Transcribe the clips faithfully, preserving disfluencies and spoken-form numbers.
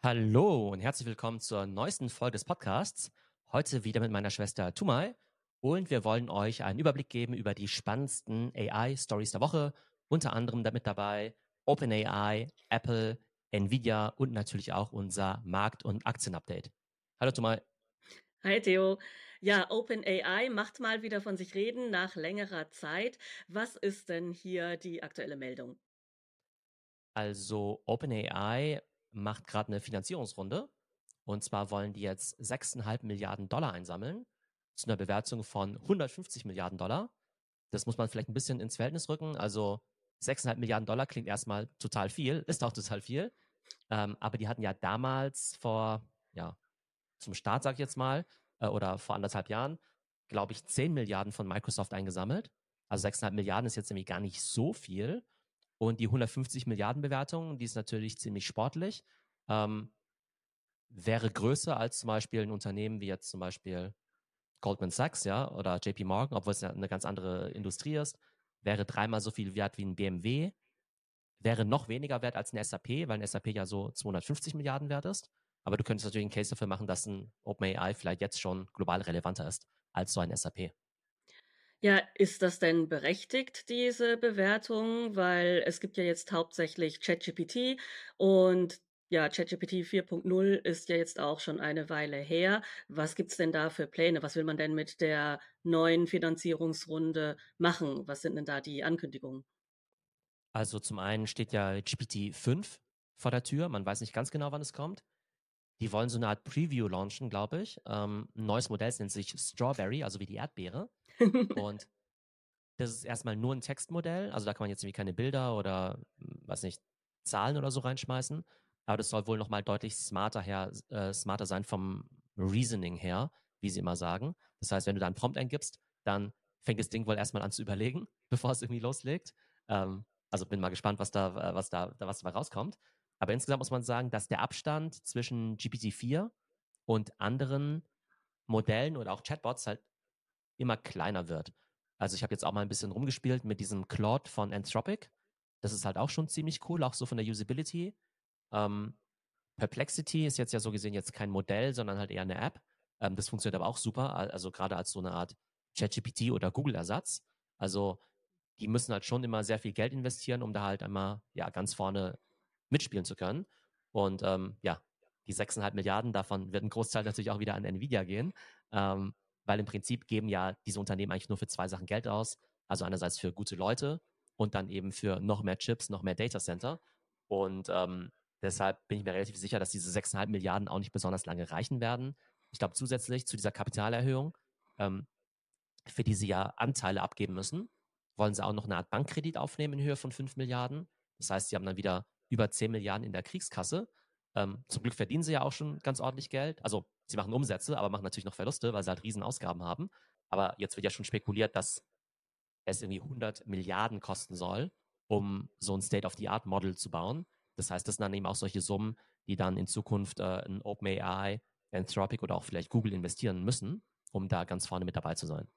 Hallo und herzlich willkommen zur neuesten Folge des Podcasts. Heute wieder mit meiner Schwester Tumai und wir wollen euch einen Überblick geben über die spannendsten A I-Stories der Woche. Unter anderem damit dabei OpenAI, Apple, Nvidia und natürlich auch unser Markt- und Aktienupdate. Hallo Tumai. Hi Theo. Ja, OpenAI macht mal wieder von sich reden nach längerer Zeit. Was ist denn hier die aktuelle Meldung? Also OpenAI macht gerade eine Finanzierungsrunde und zwar wollen die jetzt sechs Komma fünf Milliarden Dollar einsammeln zu einer Bewertung von hundertfünfzig Milliarden Dollar. Das muss man vielleicht ein bisschen ins Verhältnis rücken. Also sechs Komma fünf Milliarden Dollar klingt erstmal total viel, ist auch total viel. Ähm, aber die hatten ja damals vor, ja, zum Start, sag ich jetzt mal, äh, oder vor anderthalb Jahren, glaube ich, zehn Milliarden von Microsoft eingesammelt. Also sechs Komma fünf Milliarden ist jetzt nämlich gar nicht so viel. Und die hundertfünfzig Milliarden Bewertung, die ist natürlich ziemlich sportlich. Ähm, wäre größer als zum Beispiel ein Unternehmen wie jetzt zum Beispiel Goldman Sachs, ja, oder J P Morgan, obwohl es ja eine ganz andere Industrie ist, wäre dreimal so viel wert wie ein B M W, wäre noch weniger wert als ein S A P, weil ein S A P ja so zweihundertfünfzig Milliarden wert ist. Aber du könntest natürlich einen Case dafür machen, dass ein OpenAI vielleicht jetzt schon global relevanter ist als so ein S A P. Ja, ist das denn berechtigt, diese Bewertung? Weil es gibt ja jetzt hauptsächlich ChatGPT und ja, ChatGPT vier Punkt null ist ja jetzt auch schon eine Weile her. Was gibt's denn da für Pläne? Was will man denn mit der neuen Finanzierungsrunde machen? Was sind denn da die Ankündigungen? Also zum einen steht ja G P T fünf vor der Tür. Man weiß nicht ganz genau, wann es kommt. Die wollen so eine Art Preview launchen, glaube ich. Ähm, ein neues Modell, es nennt sich Strawberry, also wie die Erdbeere. Und das ist erstmal nur ein Textmodell. Also da kann man jetzt irgendwie keine Bilder oder, hm, weiß nicht, Zahlen oder so reinschmeißen. Aber das soll wohl nochmal deutlich smarter her, äh, smarter sein vom Reasoning her, wie sie immer sagen. Das heißt, wenn du da einen Prompt eingibst, dann fängt das Ding wohl erstmal an zu überlegen, bevor es irgendwie loslegt. Ähm, also bin mal gespannt, was da, äh, was da, da was dabei rauskommt. Aber insgesamt muss man sagen, dass der Abstand zwischen G P T vier und anderen Modellen oder auch Chatbots halt immer kleiner wird. Also ich habe jetzt auch mal ein bisschen rumgespielt mit diesem Claude von Anthropic. Das ist halt auch schon ziemlich cool, auch so von der Usability. Ähm, Perplexity ist jetzt ja so gesehen jetzt kein Modell, sondern halt eher eine App. Ähm, das funktioniert aber auch super, also gerade als so eine Art ChatGPT oder Google-Ersatz. Also die müssen halt schon immer sehr viel Geld investieren, um da halt einmal ja ganz vorne mitspielen zu können. Und ähm, ja, die sechs Komma fünf Milliarden, davon wird ein Großteil natürlich auch wieder an Nvidia gehen, ähm, weil im Prinzip geben ja diese Unternehmen eigentlich nur für zwei Sachen Geld aus. Also einerseits für gute Leute und dann eben für noch mehr Chips, noch mehr Datacenter. Und ähm, deshalb bin ich mir relativ sicher, dass diese sechs Komma fünf Milliarden auch nicht besonders lange reichen werden. Ich glaube zusätzlich zu dieser Kapitalerhöhung, ähm, für die sie ja Anteile abgeben müssen, wollen sie auch noch eine Art Bankkredit aufnehmen in Höhe von fünf Milliarden. Das heißt, sie haben dann wieder über zehn Milliarden in der Kriegskasse. Ähm, zum Glück verdienen sie ja auch schon ganz ordentlich Geld. Also sie machen Umsätze, aber machen natürlich noch Verluste, weil sie halt riesen Ausgaben haben. Aber jetzt wird ja schon spekuliert, dass es irgendwie hundert Milliarden kosten soll, um so ein State-of-the-Art-Model zu bauen. Das heißt, das sind dann eben auch solche Summen, die dann in Zukunft äh, in OpenAI, Anthropic oder auch vielleicht Google investieren müssen, um da ganz vorne mit dabei zu sein.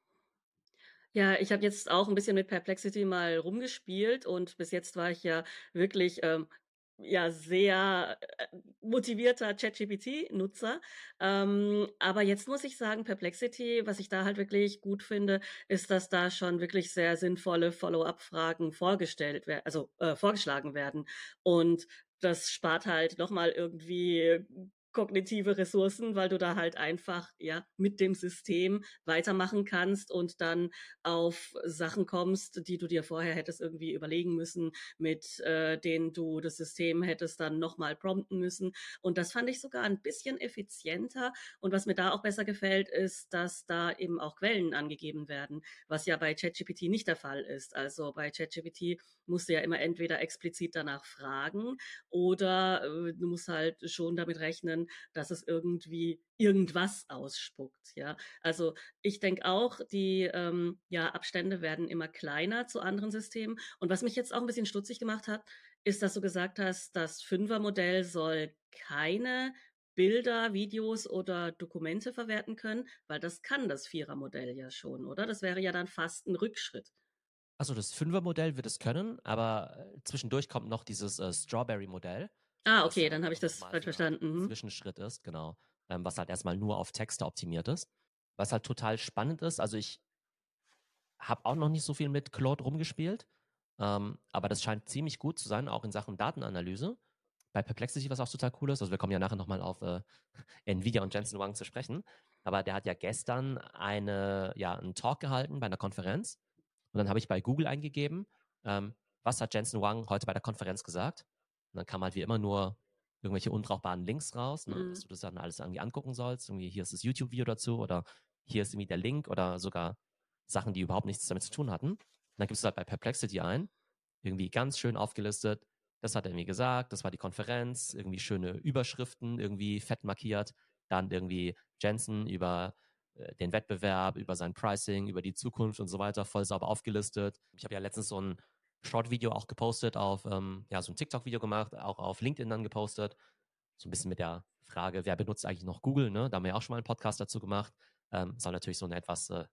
Ja, ich habe jetzt auch ein bisschen mit Perplexity mal rumgespielt und bis jetzt war ich ja wirklich, ähm, ja, sehr, äh, motivierter ChatGPT-Nutzer. Ähm, aber jetzt muss ich sagen, Perplexity, was ich da halt wirklich gut finde, ist, dass da schon wirklich sehr sinnvolle Follow-up-Fragen vorgestellt wer also, äh, vorgeschlagen werden. Und das spart halt noch mal irgendwie kognitive Ressourcen, weil du da halt einfach, ja, mit dem System weitermachen kannst und dann auf Sachen kommst, die du dir vorher hättest irgendwie überlegen müssen, mit äh, denen du das System hättest dann nochmal prompten müssen. Und das fand ich sogar ein bisschen effizienter. Und was mir da auch besser gefällt, ist, dass da eben auch Quellen angegeben werden, was ja bei ChatGPT nicht der Fall ist. Also bei ChatGPT musst du ja immer entweder explizit danach fragen oder äh, du musst halt schon damit rechnen, dass es irgendwie irgendwas ausspuckt. Ja, also ich denke auch, die ähm, ja, Abstände werden immer kleiner zu anderen Systemen. Und was mich jetzt auch ein bisschen stutzig gemacht hat, ist, dass du gesagt hast, das Fünfer-Modell soll keine Bilder, Videos oder Dokumente verwerten können, weil das kann das Vierer-Modell ja schon, oder? Das wäre ja dann fast ein Rückschritt. Also das Fünfer-Modell wird es können, aber äh, zwischendurch kommt noch dieses äh, Strawberry-Modell. Ah, Was okay, halt dann habe ich einfach das nochmal falsch so eine Art verstanden. Mhm. Zwischenschritt ist, genau, ähm, was halt erstmal nur auf Texte optimiert ist. Was halt total spannend ist, also ich habe auch noch nicht so viel mit Claude rumgespielt, ähm, aber das scheint ziemlich gut zu sein, auch in Sachen Datenanalyse. Bei Perplexity, was auch total cool ist, also wir kommen ja nachher nochmal auf äh, Nvidia und Jensen Huang zu sprechen, aber der hat ja gestern eine, ja, einen Talk gehalten bei einer Konferenz und dann habe ich bei Google eingegeben, ähm, was hat Jensen Huang heute bei der Konferenz gesagt? Und dann kam halt wie immer nur irgendwelche unbrauchbaren Links raus, ne, dass Mhm. du das dann alles irgendwie angucken sollst. Irgendwie hier ist das YouTube-Video dazu oder hier ist irgendwie der Link oder sogar Sachen, die überhaupt nichts damit zu tun hatten. Und dann gibst du halt bei Perplexity ein, irgendwie ganz schön aufgelistet, das hat er mir gesagt, das war die Konferenz, irgendwie schöne Überschriften, irgendwie fett markiert, dann irgendwie Jensen über äh, den Wettbewerb, über sein Pricing, über die Zukunft und so weiter, voll sauber aufgelistet. Ich habe ja letztens so ein Short-Video auch gepostet auf, ähm, ja, so ein TikTok-Video gemacht, auch auf LinkedIn dann gepostet, so ein bisschen mit der Frage, wer benutzt eigentlich noch Google, ne? Da haben wir ja auch schon mal einen Podcast dazu gemacht. Ähm, soll natürlich so eine etwas äh,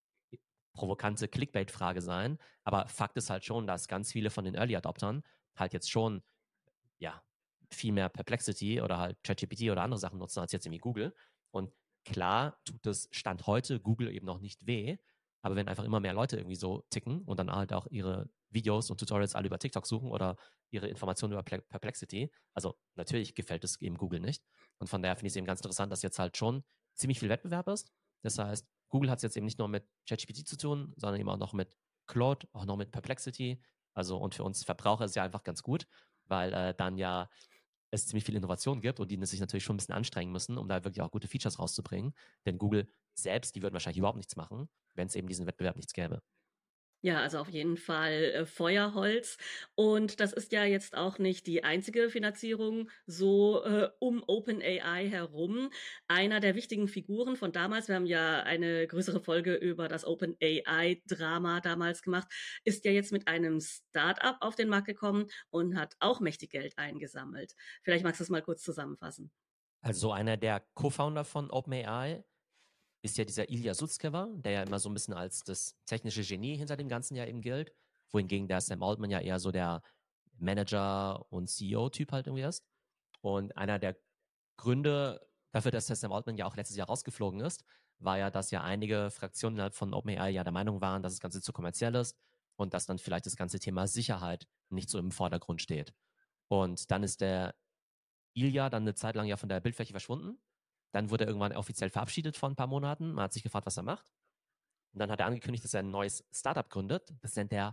provokante Clickbait-Frage sein, aber Fakt ist halt schon, dass ganz viele von den Early Adoptern halt jetzt schon ja, viel mehr Perplexity oder halt ChatGPT oder andere Sachen nutzen als jetzt irgendwie Google. Und klar tut das Stand heute Google eben noch nicht weh, aber wenn einfach immer mehr Leute irgendwie so ticken und dann halt auch ihre Videos und Tutorials alle über TikTok suchen oder ihre Informationen über Perplexity, also natürlich gefällt es eben Google nicht. Und von daher finde ich es eben ganz interessant, dass jetzt halt schon ziemlich viel Wettbewerb ist. Das heißt, Google hat es jetzt eben nicht nur mit ChatGPT zu tun, sondern eben auch noch mit Claude, auch noch mit Perplexity. Also und für uns Verbraucher ist es ja einfach ganz gut, weil äh, dann ja es ziemlich viel Innovation gibt und die sich natürlich schon ein bisschen anstrengen müssen, um da wirklich auch gute Features rauszubringen. Denn Google selbst, die würden wahrscheinlich überhaupt nichts machen, wenn es eben diesen Wettbewerb nichts gäbe. Ja, also auf jeden Fall, äh, Feuerholz. Und das ist ja jetzt auch nicht die einzige Finanzierung so, äh, um OpenAI herum. Einer der wichtigen Figuren von damals, wir haben ja eine größere Folge über das OpenAI-Drama damals gemacht, ist ja jetzt mit einem Start-up auf den Markt gekommen und hat auch mächtig Geld eingesammelt. Vielleicht magst du es mal kurz zusammenfassen. Also einer der Co-Founder von OpenAI ist ja dieser Ilya Sutskever, der ja immer so ein bisschen als das technische Genie hinter dem Ganzen ja eben gilt, wohingegen der Sam Altman ja eher so der Manager und C E O-Typ halt irgendwie ist. Und einer der Gründe dafür, dass der Sam Altman ja auch letztes Jahr rausgeflogen ist, war ja, dass ja einige Fraktionen innerhalb von OpenAI ja der Meinung waren, dass das Ganze zu kommerziell ist und dass dann vielleicht das ganze Thema Sicherheit nicht so im Vordergrund steht. Und dann ist der Ilya dann eine Zeit lang ja von der Bildfläche verschwunden. Dann wurde er irgendwann offiziell verabschiedet vor ein paar Monaten. Man hat sich gefragt, was er macht. Und dann hat er angekündigt, dass er ein neues Startup gründet. Das nennt er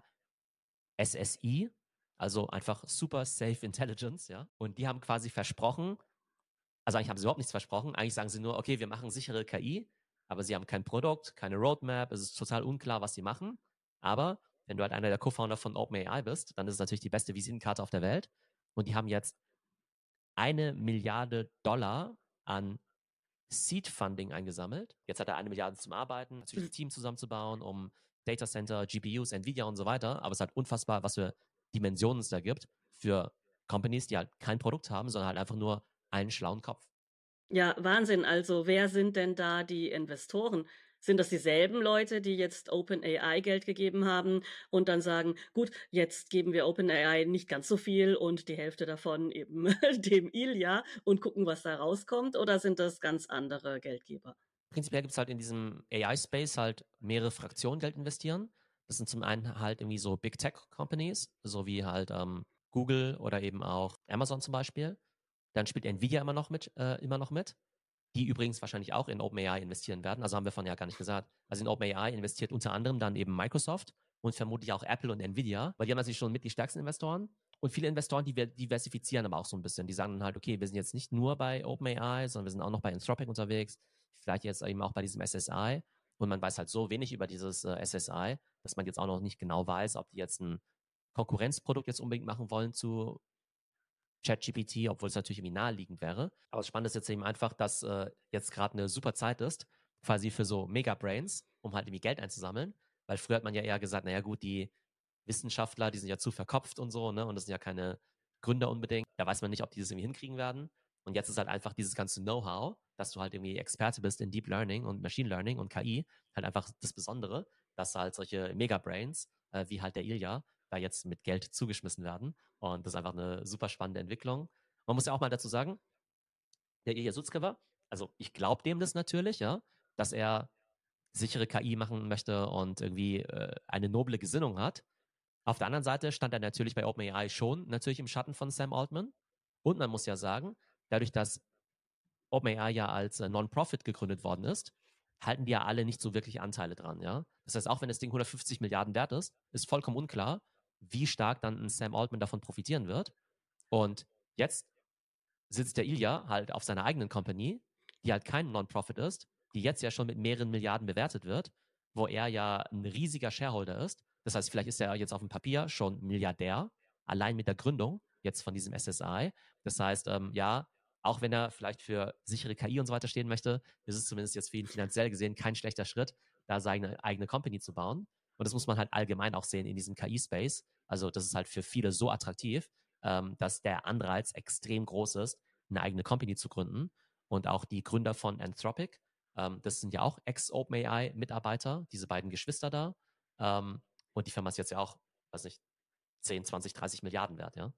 S S I, also einfach Super Safe Intelligence, ja. Und die haben quasi versprochen, also eigentlich haben sie überhaupt nichts versprochen. Eigentlich sagen sie nur, okay, wir machen sichere K I, aber sie haben kein Produkt, keine Roadmap. Es ist total unklar, was sie machen. Aber wenn du halt einer der Co-Founder von OpenAI bist, dann ist es natürlich die beste Visitenkarte auf der Welt. Und die haben jetzt eine Milliarde Dollar an Seed Funding eingesammelt. Jetzt hat er eine Milliarde zum Arbeiten, natürlich das Team zusammenzubauen, um Data Center, G P Us, Nvidia und so weiter. Aber es ist halt unfassbar, was für Dimensionen es da gibt für Companies, die halt kein Produkt haben, sondern halt einfach nur einen schlauen Kopf. Ja, Wahnsinn. Also, wer sind denn da die Investoren? Sind das dieselben Leute, die jetzt OpenAI Geld gegeben haben und dann sagen: „Gut, jetzt geben wir OpenAI nicht ganz so viel und die Hälfte davon eben dem Ilya und gucken, was da rauskommt“, oder sind das ganz andere Geldgeber? Prinzipiell gibt es halt in diesem A I-Space halt mehrere Fraktionen, die Geld investieren. Das sind zum einen halt irgendwie so Big Tech Companies, so wie halt ähm, Google oder eben auch Amazon zum Beispiel. Dann spielt Nvidia immer noch mit, äh, immer noch mit, die übrigens wahrscheinlich auch in OpenAI investieren werden. Also haben wir von ja gar nicht gesagt. Also in OpenAI investiert unter anderem dann eben Microsoft und vermutlich auch Apple und Nvidia, weil die haben natürlich schon mit die stärksten Investoren. Und viele Investoren, die diversifizieren aber auch so ein bisschen. Die sagen dann halt, okay, wir sind jetzt nicht nur bei OpenAI, sondern wir sind auch noch bei Anthropic unterwegs, vielleicht jetzt eben auch bei diesem S S I. Und man weiß halt so wenig über dieses äh, S S I, dass man jetzt auch noch nicht genau weiß, ob die jetzt ein Konkurrenzprodukt jetzt unbedingt machen wollen zu ChatGPT, obwohl es natürlich irgendwie naheliegend wäre. Aber das Spannende ist jetzt eben einfach, dass äh, jetzt gerade eine super Zeit ist, quasi für so Mega-Brains, um halt irgendwie Geld einzusammeln. Weil früher hat man ja eher gesagt, naja gut, die Wissenschaftler, die sind ja zu verkopft und so, ne? Und das sind ja keine Gründer unbedingt. Da weiß man nicht, ob die das irgendwie hinkriegen werden. Und jetzt ist halt einfach dieses ganze Know-how, dass du halt irgendwie Experte bist in Deep Learning und Machine Learning und K I, halt einfach das Besondere, dass halt solche Mega-Brains, äh, wie halt der Ilya, da jetzt mit Geld zugeschmissen werden. Und das ist einfach eine super spannende Entwicklung. Man muss ja auch mal dazu sagen, der Ilya Sutskever, also ich glaube dem das natürlich, ja, dass er sichere K I machen möchte und irgendwie äh, eine noble Gesinnung hat. Auf der anderen Seite stand er natürlich bei OpenAI schon natürlich im Schatten von Sam Altman. Und man muss ja sagen, dadurch, dass OpenAI ja als äh, Non-Profit gegründet worden ist, halten die ja alle nicht so wirklich Anteile dran, ja. Das heißt, auch wenn das Ding hundertfünfzig Milliarden wert ist, ist vollkommen unklar, wie stark dann ein Sam Altman davon profitieren wird. Und jetzt sitzt der Ilya halt auf seiner eigenen Company, die halt kein Non-Profit ist, die jetzt ja schon mit mehreren Milliarden bewertet wird, wo er ja ein riesiger Shareholder ist. Das heißt, vielleicht ist er jetzt auf dem Papier schon Milliardär, allein mit der Gründung jetzt von diesem S S I. Das heißt, ähm, ja, auch wenn er vielleicht für sichere K I und so weiter stehen möchte, ist es zumindest jetzt für ihn finanziell gesehen kein schlechter Schritt, da seine eigene Company zu bauen. Und das muss man halt allgemein auch sehen in diesem K I-Space. Also das ist halt für viele so attraktiv, ähm, dass der Anreiz extrem groß ist, eine eigene Company zu gründen. Und auch die Gründer von Anthropic, ähm, das sind ja auch Ex-OpenAI-Mitarbeiter, diese beiden Geschwister da. Ähm, und die Firma ist jetzt ja auch, weiß nicht, zehn, zwanzig, dreißig Milliarden wert, ja.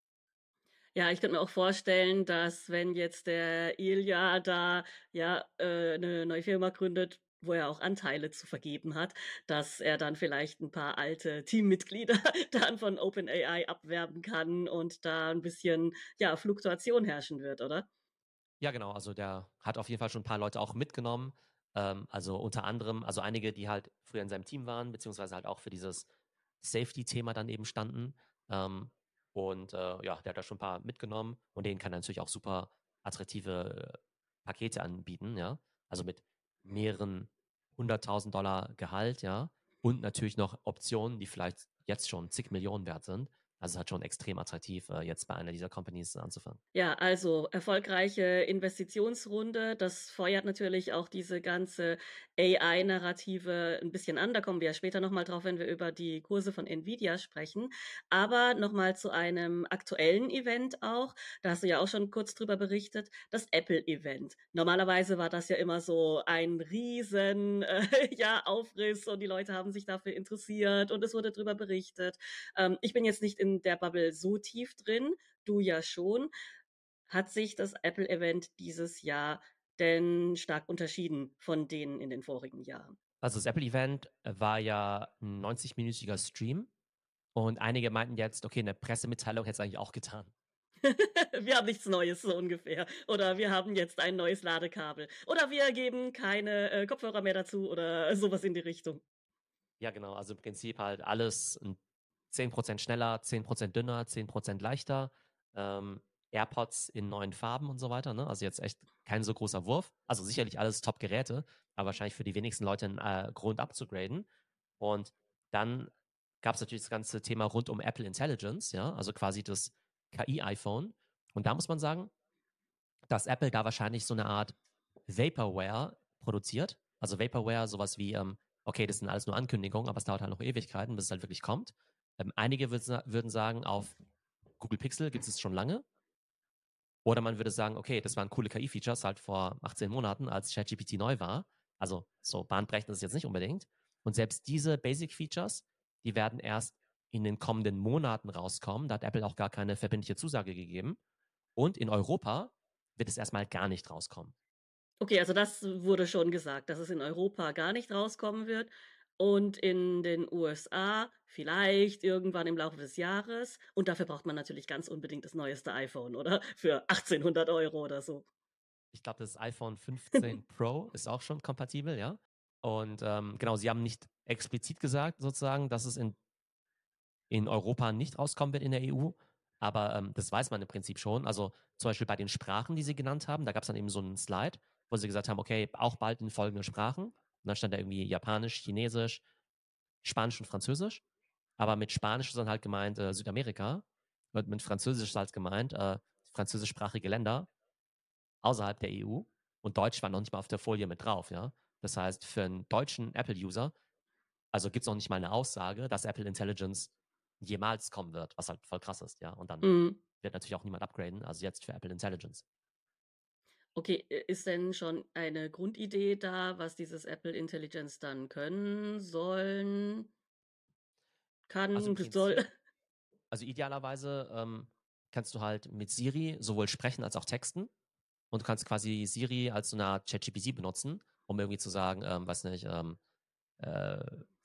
Ja, ich könnte mir auch vorstellen, dass wenn jetzt der Ilja da, ja, äh, 'ne neue Firma gründet, wo er auch Anteile zu vergeben hat, dass er dann vielleicht ein paar alte Teammitglieder dann von OpenAI abwerben kann und da ein bisschen, ja, Fluktuation herrschen wird, oder? Ja, genau. Also der hat auf jeden Fall schon ein paar Leute auch mitgenommen. Ähm, also unter anderem, also einige, die halt früher in seinem Team waren, beziehungsweise halt auch für dieses Safety-Thema dann eben standen. Ähm, und äh, ja, der hat da schon ein paar mitgenommen und denen kann er natürlich auch super attraktive äh, Pakete anbieten, ja. Also mit mehreren hunderttausend Dollar Gehalt, ja. Und natürlich noch Optionen, die vielleicht jetzt schon zig Millionen wert sind. Also es ist halt schon extrem attraktiv, äh, jetzt bei einer dieser Companies anzufangen. Ja, also erfolgreiche Investitionsrunde. Das feuert natürlich auch diese ganze A I-Narrative ein bisschen an. Da kommen wir ja später noch mal drauf, wenn wir über die Kurse von Nvidia sprechen. Aber noch mal zu einem aktuellen Event auch. Da hast du ja auch schon kurz drüber berichtet, das Apple-Event. Normalerweise war das ja immer so ein riesen, äh, ja, Aufriss und die Leute haben sich dafür interessiert und es wurde drüber berichtet. Ähm, ich bin jetzt nicht in der Bubble so tief drin, du ja schon. Hat sich das Apple-Event dieses Jahr denn stark unterschieden von denen in den vorigen Jahren? Also das Apple-Event war ja ein neunzig-minütiger Stream und einige meinten jetzt, okay, eine Pressemitteilung hätte es eigentlich auch getan. Wir haben nichts Neues, so ungefähr. Oder wir haben jetzt ein neues Ladekabel. Oder wir geben keine äh, Kopfhörer mehr dazu oder sowas in die Richtung. Ja, genau, also im Prinzip halt alles ein zehn Prozent schneller, zehn Prozent dünner, zehn Prozent leichter, ähm, AirPods in neuen Farben und so weiter, ne? Also jetzt echt kein so großer Wurf. Also sicherlich alles Top-Geräte, aber wahrscheinlich für die wenigsten Leute ein äh, Grund abzugraden. Und dann gab es natürlich das ganze Thema rund um Apple Intelligence, ja, also quasi das K I-iPhone. Und da muss man sagen, dass Apple da wahrscheinlich so eine Art Vaporware produziert. Also Vaporware, sowas wie, ähm, okay, das sind alles nur Ankündigungen, aber es dauert halt noch Ewigkeiten, bis es halt wirklich kommt. Ähm, einige würd, würden sagen, auf Google Pixel gibt es schon lange. Oder man würde sagen, okay, das waren coole K I-Features halt vor achtzehn Monaten, als ChatGPT neu war. Also so bahnbrechend ist es jetzt nicht unbedingt. Und selbst diese Basic-Features, die werden erst in den kommenden Monaten rauskommen. Da hat Apple auch gar keine verbindliche Zusage gegeben. Und in Europa wird es erstmal gar nicht rauskommen. Okay, also das wurde schon gesagt, dass es in Europa gar nicht rauskommen wird und in den U S A vielleicht irgendwann im Laufe des Jahres. Und dafür braucht man natürlich ganz unbedingt das neueste iPhone, oder? Für achtzehnhundert Euro oder so. Ich glaube, das iPhone fünfzehn Pro ist auch schon kompatibel, ja. Und ähm, genau, sie haben nicht explizit gesagt, sozusagen, dass es in, in Europa nicht rauskommen wird in der E U. Aber ähm, das weiß man im Prinzip schon. Also zum Beispiel bei den Sprachen, die sie genannt haben, da gab es dann eben so einen Slide, wo sie gesagt haben, okay, auch bald in folgenden Sprachen. Und dann stand da irgendwie Japanisch, Chinesisch, Spanisch und Französisch. Aber mit Spanisch ist dann halt gemeint äh, Südamerika. Und mit Französisch ist halt gemeint äh, französischsprachige Länder außerhalb der E U. Und Deutsch war noch nicht mal auf der Folie mit drauf, ja. Das heißt, für einen deutschen Apple-User, also gibt es noch nicht mal eine Aussage, dass Apple Intelligence jemals kommen wird, was halt voll krass ist, ja. Und dann Mhm. wird natürlich auch niemand upgraden, also jetzt für Apple Intelligence. Okay, i ist denn schon eine Grundidee da, was dieses Apple Intelligence dann können, sollen, Also im kann, soll? Prinzip, also idealerweise ähm, kannst du halt mit Siri sowohl sprechen als auch texten. Und du kannst quasi Siri als so eine Art ChatGPT benutzen, um irgendwie zu sagen, ähm, weiß nicht, ähm, äh,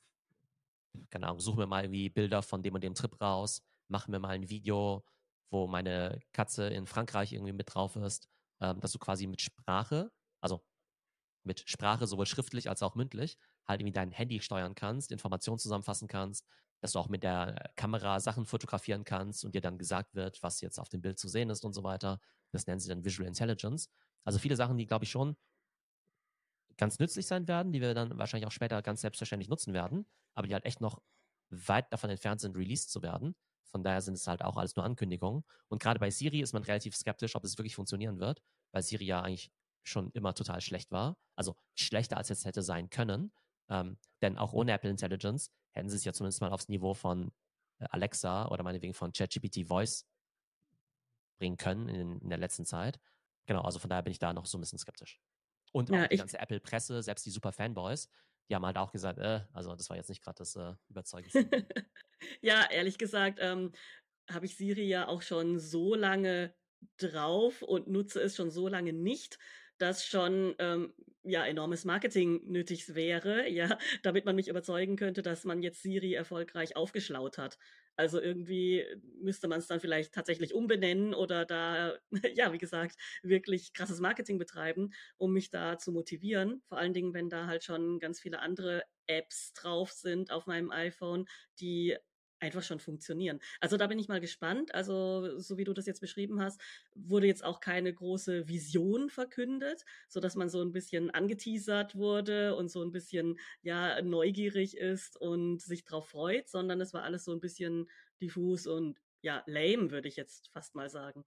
keine Ahnung, such mir mal irgendwie Bilder von dem und dem Trip raus, mach mir mal ein Video, wo meine Katze in Frankreich irgendwie mit drauf ist, ähm, dass du quasi mit Sprache, also mit Sprache sowohl schriftlich als auch mündlich, halt irgendwie dein Handy steuern kannst, Informationen zusammenfassen kannst, dass du auch mit der Kamera Sachen fotografieren kannst und dir dann gesagt wird, was jetzt auf dem Bild zu sehen ist und so weiter. Das nennen sie dann Visual Intelligence. Also viele Sachen, die, glaube ich, schon ganz nützlich sein werden, die wir dann wahrscheinlich auch später ganz selbstverständlich nutzen werden, aber die halt echt noch weit davon entfernt sind, released zu werden. Von daher sind es halt auch alles nur Ankündigungen. Und gerade bei Siri ist man relativ skeptisch, ob es wirklich funktionieren wird, weil Siri ja eigentlich schon immer total schlecht war. Also schlechter als es hätte sein können. Ähm, denn auch ohne Apple Intelligence hätten sie es ja zumindest mal aufs Niveau von äh, Alexa oder meinetwegen von ChatGPT Voice bringen können in, in der letzten Zeit. Genau, also von daher bin ich da noch so ein bisschen skeptisch. Und Ja, auch die ich ganze Apple-Presse, selbst die super Fanboys, die haben halt auch gesagt, äh, also das war jetzt nicht gerade das äh, überzeugendste. ja, ehrlich gesagt, ähm, habe ich Siri ja auch schon so lange drauf und nutze es schon so lange nicht, dass schon, ähm, ja, enormes Marketing nötig wäre, ja, damit man mich überzeugen könnte, dass man jetzt Siri erfolgreich aufgeschlaut hat. Also irgendwie müsste man es dann vielleicht tatsächlich umbenennen oder da, ja, wie gesagt, wirklich krasses Marketing betreiben, um mich da zu motivieren. Vor allen Dingen, wenn da halt schon ganz viele andere Apps drauf sind auf meinem iPhone, die einfach schon funktionieren. Also, da bin ich mal gespannt. Also, so wie du das jetzt beschrieben hast, wurde jetzt auch keine große Vision verkündet, sodass man so ein bisschen angeteasert wurde und so ein bisschen, ja, neugierig ist und sich drauf freut, sondern es war alles so ein bisschen diffus und, ja, lame, würde ich jetzt fast mal sagen.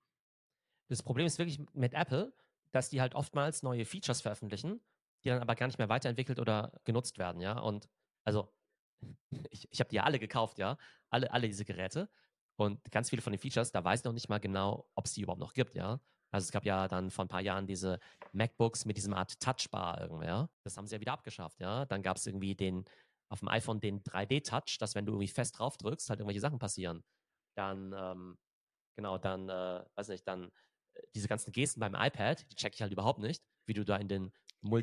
Das Problem ist wirklich mit Apple, dass die halt oftmals neue Features veröffentlichen, die dann aber gar nicht mehr weiterentwickelt oder genutzt werden, ja. Und also ich, ich habe die ja alle gekauft, ja, alle, alle diese Geräte. Und ganz viele von den Features, da weiß ich noch nicht mal genau, ob es die überhaupt noch gibt, ja. Also es gab ja dann vor ein paar Jahren diese MacBooks mit diesem Art Touchbar irgendwie, ja. Das haben sie ja wieder abgeschafft, ja. Dann gab es irgendwie den, auf dem iPhone den drei D-Touch, dass wenn du irgendwie fest drauf drückst, halt irgendwelche Sachen passieren. Dann, ähm, genau, dann, äh, weiß nicht, dann äh, diese ganzen Gesten beim iPad, die check ich halt überhaupt nicht, wie du da in den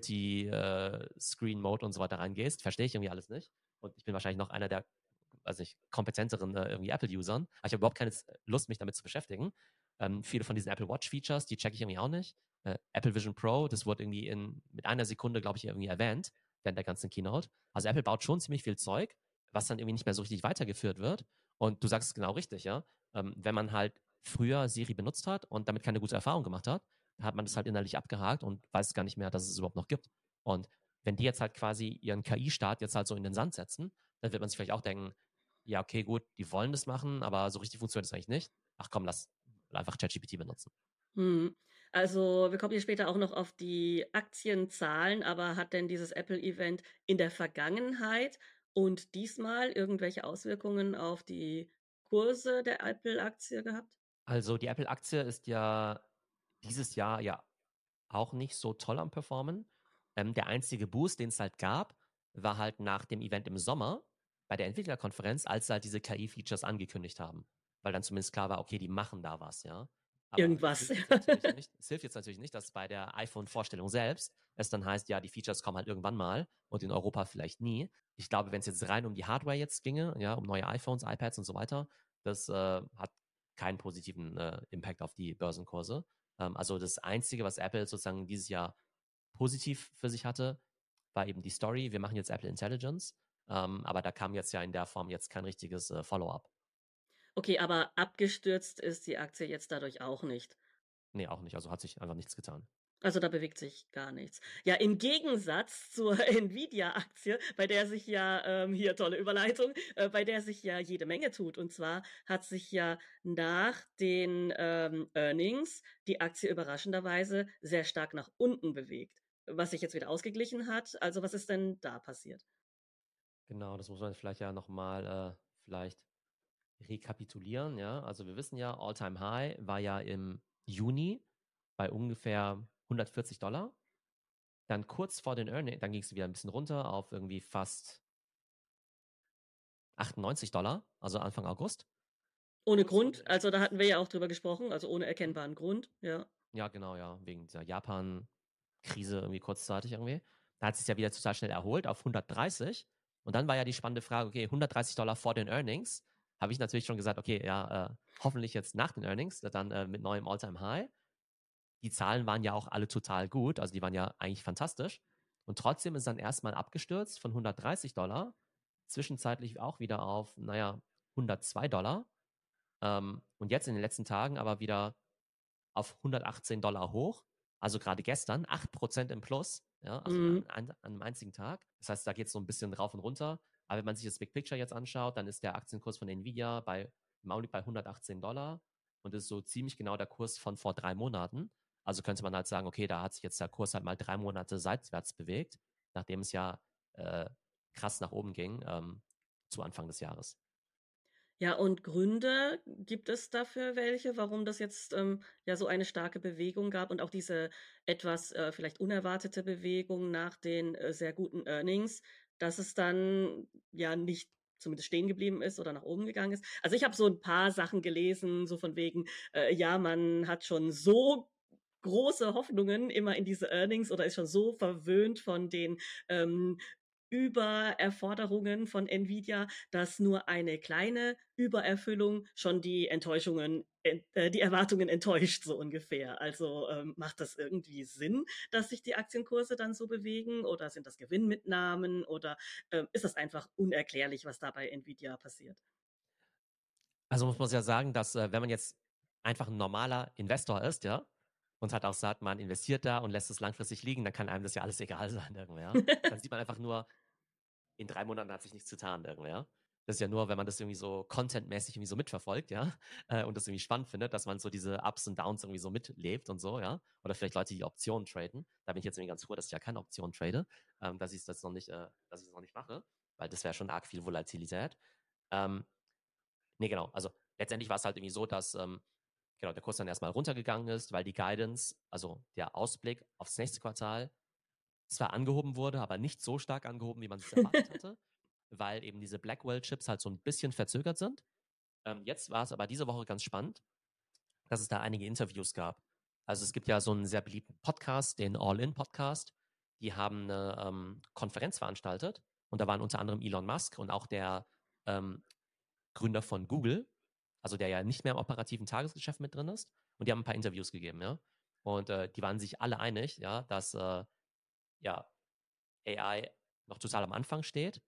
Multi-Screen-Mode und so weiter reingehst, verstehe ich irgendwie alles nicht. Und ich bin wahrscheinlich noch einer der, weiß nicht, kompetenteren äh, irgendwie Apple-Usern. Aber ich habe überhaupt keine Lust, mich damit zu beschäftigen. Ähm, viele von diesen Apple Watch-Features, die checke ich irgendwie auch nicht. Äh, Apple Vision Pro, das wurde irgendwie in, mit einer Sekunde, glaube ich, irgendwie erwähnt, während der ganzen Keynote. Also Apple baut schon ziemlich viel Zeug, was dann irgendwie nicht mehr so richtig weitergeführt wird. Und du sagst es genau richtig, ja. Ähm, wenn man halt früher Siri benutzt hat und damit keine gute Erfahrung gemacht hat, hat man das halt innerlich abgehakt und weiß gar nicht mehr, dass es überhaupt noch gibt. Und wenn die jetzt halt quasi ihren K I-Start jetzt halt so in den Sand setzen, dann wird man sich vielleicht auch denken, ja, okay, gut, die wollen das machen, aber so richtig funktioniert das eigentlich nicht. Ach komm, lass einfach ChatGPT benutzen. Mhm. Also, wir kommen hier später auch noch auf die Aktienzahlen, aber hat denn dieses Apple-Event in der Vergangenheit und diesmal irgendwelche Auswirkungen auf die Kurse der Apple-Aktie gehabt? Also die Apple-Aktie ist ja dieses Jahr ja auch nicht so toll am Performen. Ähm, der einzige Boost, den es halt gab, war halt nach dem Event im Sommer bei der Entwicklerkonferenz, als sie halt diese K I-Features angekündigt haben. Weil dann zumindest klar war, okay, die machen da was, ja. Aber es Irgendwas. hilft jetzt natürlich nicht, es hilft jetzt natürlich nicht, dass bei der iPhone-Vorstellung selbst es dann heißt, ja, die Features kommen halt irgendwann mal und in Europa vielleicht nie. Ich glaube, wenn es jetzt rein um die Hardware jetzt ginge, ja, um neue iPhones, iPads und so weiter, das äh, hat keinen positiven äh, Impact auf die Börsenkurse. Ähm, also das Einzige, was Apple sozusagen dieses Jahr positiv für sich hatte, war eben die Story. Wir machen jetzt Apple Intelligence. Ähm, aber da kam jetzt ja in der Form jetzt kein richtiges äh, Follow-up. Okay, aber abgestürzt ist die Aktie jetzt dadurch auch nicht. Nee, auch nicht. Also hat sich einfach nichts getan. Also, da bewegt sich gar nichts. Ja, im Gegensatz zur Nvidia-Aktie, bei der sich ja, ähm hier tolle Überleitung, äh, bei der sich ja jede Menge tut. Und zwar hat sich ja nach den, ähm, Earnings die Aktie überraschenderweise sehr stark nach unten bewegt, was sich jetzt wieder ausgeglichen hat. Also, was ist denn da passiert? Genau, das muss man vielleicht ja nochmal äh, vielleicht rekapitulieren. Ja, also wir wissen ja, All-Time High war ja im Juni bei ungefähr hundertvierzig Dollar. Dann kurz vor den Earnings, dann ging es wieder ein bisschen runter auf irgendwie fast achtundneunzig Dollar, also Anfang August. Ohne kurz vor Grund? den Also, da hatten wir Entschließungs ja auch drüber gesprochen, also ohne Mhm. erkennbaren Grund, ja. Ja, genau, ja, wegen dieser Japan-Krise irgendwie kurzzeitig irgendwie. Da hat sich's ja wieder total schnell erholt auf hundertdreißig und dann war ja die spannende Frage, okay, hundertdreißig Dollar vor den Earnings. Habe ich natürlich schon gesagt: „Okay, ja, äh, hoffentlich jetzt nach den Earnings, dann, äh, mit neuem All-Time-High.“ Die Zahlen waren ja auch alle total gut, also die waren ja eigentlich fantastisch. Und trotzdem ist dann erst mal abgestürzt von hundertdreißig Dollar zwischenzeitlich auch wieder auf, na ja, hundertzwei Dollar Ähm, und jetzt in den letzten Tagen aber wieder auf hundertachtzehn Dollar hoch. Also gerade gestern acht Prozent im Plus, ja, also Mhm. an, an, an einem einzigen Tag. Das heißt, da geht es so ein bisschen rauf und runter. Aber wenn man sich das Big Picture jetzt anschaut, dann ist der Aktienkurs von Nvidia bei, im Augenblick bei hundertachtzehn Dollar und ist so ziemlich genau der Kurs von vor drei Monaten. Also könnte man halt sagen, okay, da hat sich jetzt der Kurs halt mal drei Monate seitwärts bewegt, nachdem es ja äh, krass nach oben ging ähm, zu Anfang des Jahres. Ja, und Gründe, gibt es dafür welche, warum das jetzt, ähm, ja so eine starke Bewegung gab und auch diese etwas, äh, vielleicht unerwartete Bewegung nach den, äh, sehr guten Earnings, dass es dann ja nicht zumindest stehen geblieben ist oder nach oben gegangen ist? Also, ich habe so ein paar Sachen gelesen, so von wegen, äh, ja, man hat schon so große Hoffnungen immer in diese Earnings oder ist schon so verwöhnt von den, ähm, Übererforderungen von Nvidia, dass nur eine kleine Übererfüllung schon die Enttäuschungen ent äh, die Erwartungen enttäuscht, so ungefähr. Also, ähm, macht das irgendwie Sinn, dass sich die Aktienkurse dann so bewegen oder sind das Gewinnmitnahmen oder, ähm, ist das einfach unerklärlich, was da bei Nvidia passiert? Also muss man ja sagen, dass, äh, wenn man jetzt einfach ein normaler Investor ist, ja, und halt auch sagt, man investiert da und lässt es langfristig liegen, dann kann einem das ja alles egal sein irgendwie, ja. Dann sieht man einfach nur, in drei Monaten hat sich nichts getan irgendwie, ja. Das ist ja nur, wenn man das irgendwie so contentmäßig irgendwie so mitverfolgt, ja, äh, und das irgendwie spannend findet, dass man so diese Ups und Downs irgendwie so mitlebt und so, ja. Oder vielleicht Leute, die Optionen traden. Da bin ich jetzt irgendwie ganz froh, dass ich ja keine Optionen trade, ähm, dass ich das noch nicht, äh, dass ich das noch nicht mache, weil das wäre schon arg viel Volatilität. Ähm, ne, genau. Also letztendlich war es halt irgendwie so, dass ähm, genau der Kurs dann erstmal runtergegangen ist, weil die Guidance, also der Ausblick aufs nächste Quartal, zwar angehoben wurde, aber nicht so stark angehoben, wie man es erwartet hatte, weil eben diese Blackwell-Chips halt so ein bisschen verzögert sind. Ähm, jetzt war es aber diese Woche ganz spannend, dass es da einige Interviews gab. Also es gibt ja so einen sehr beliebten Podcast, den All-In-Podcast. Die haben eine ähm, Konferenz veranstaltet und da waren unter anderem Elon Musk und auch der ähm, Gründer von Google, also der ja nicht mehr im operativen Tagesgeschäft mit drin ist. Und die haben ein paar Interviews gegeben, ja. Und äh, die waren sich alle einig, ja, dass äh, ja, A I noch total am Anfang steht,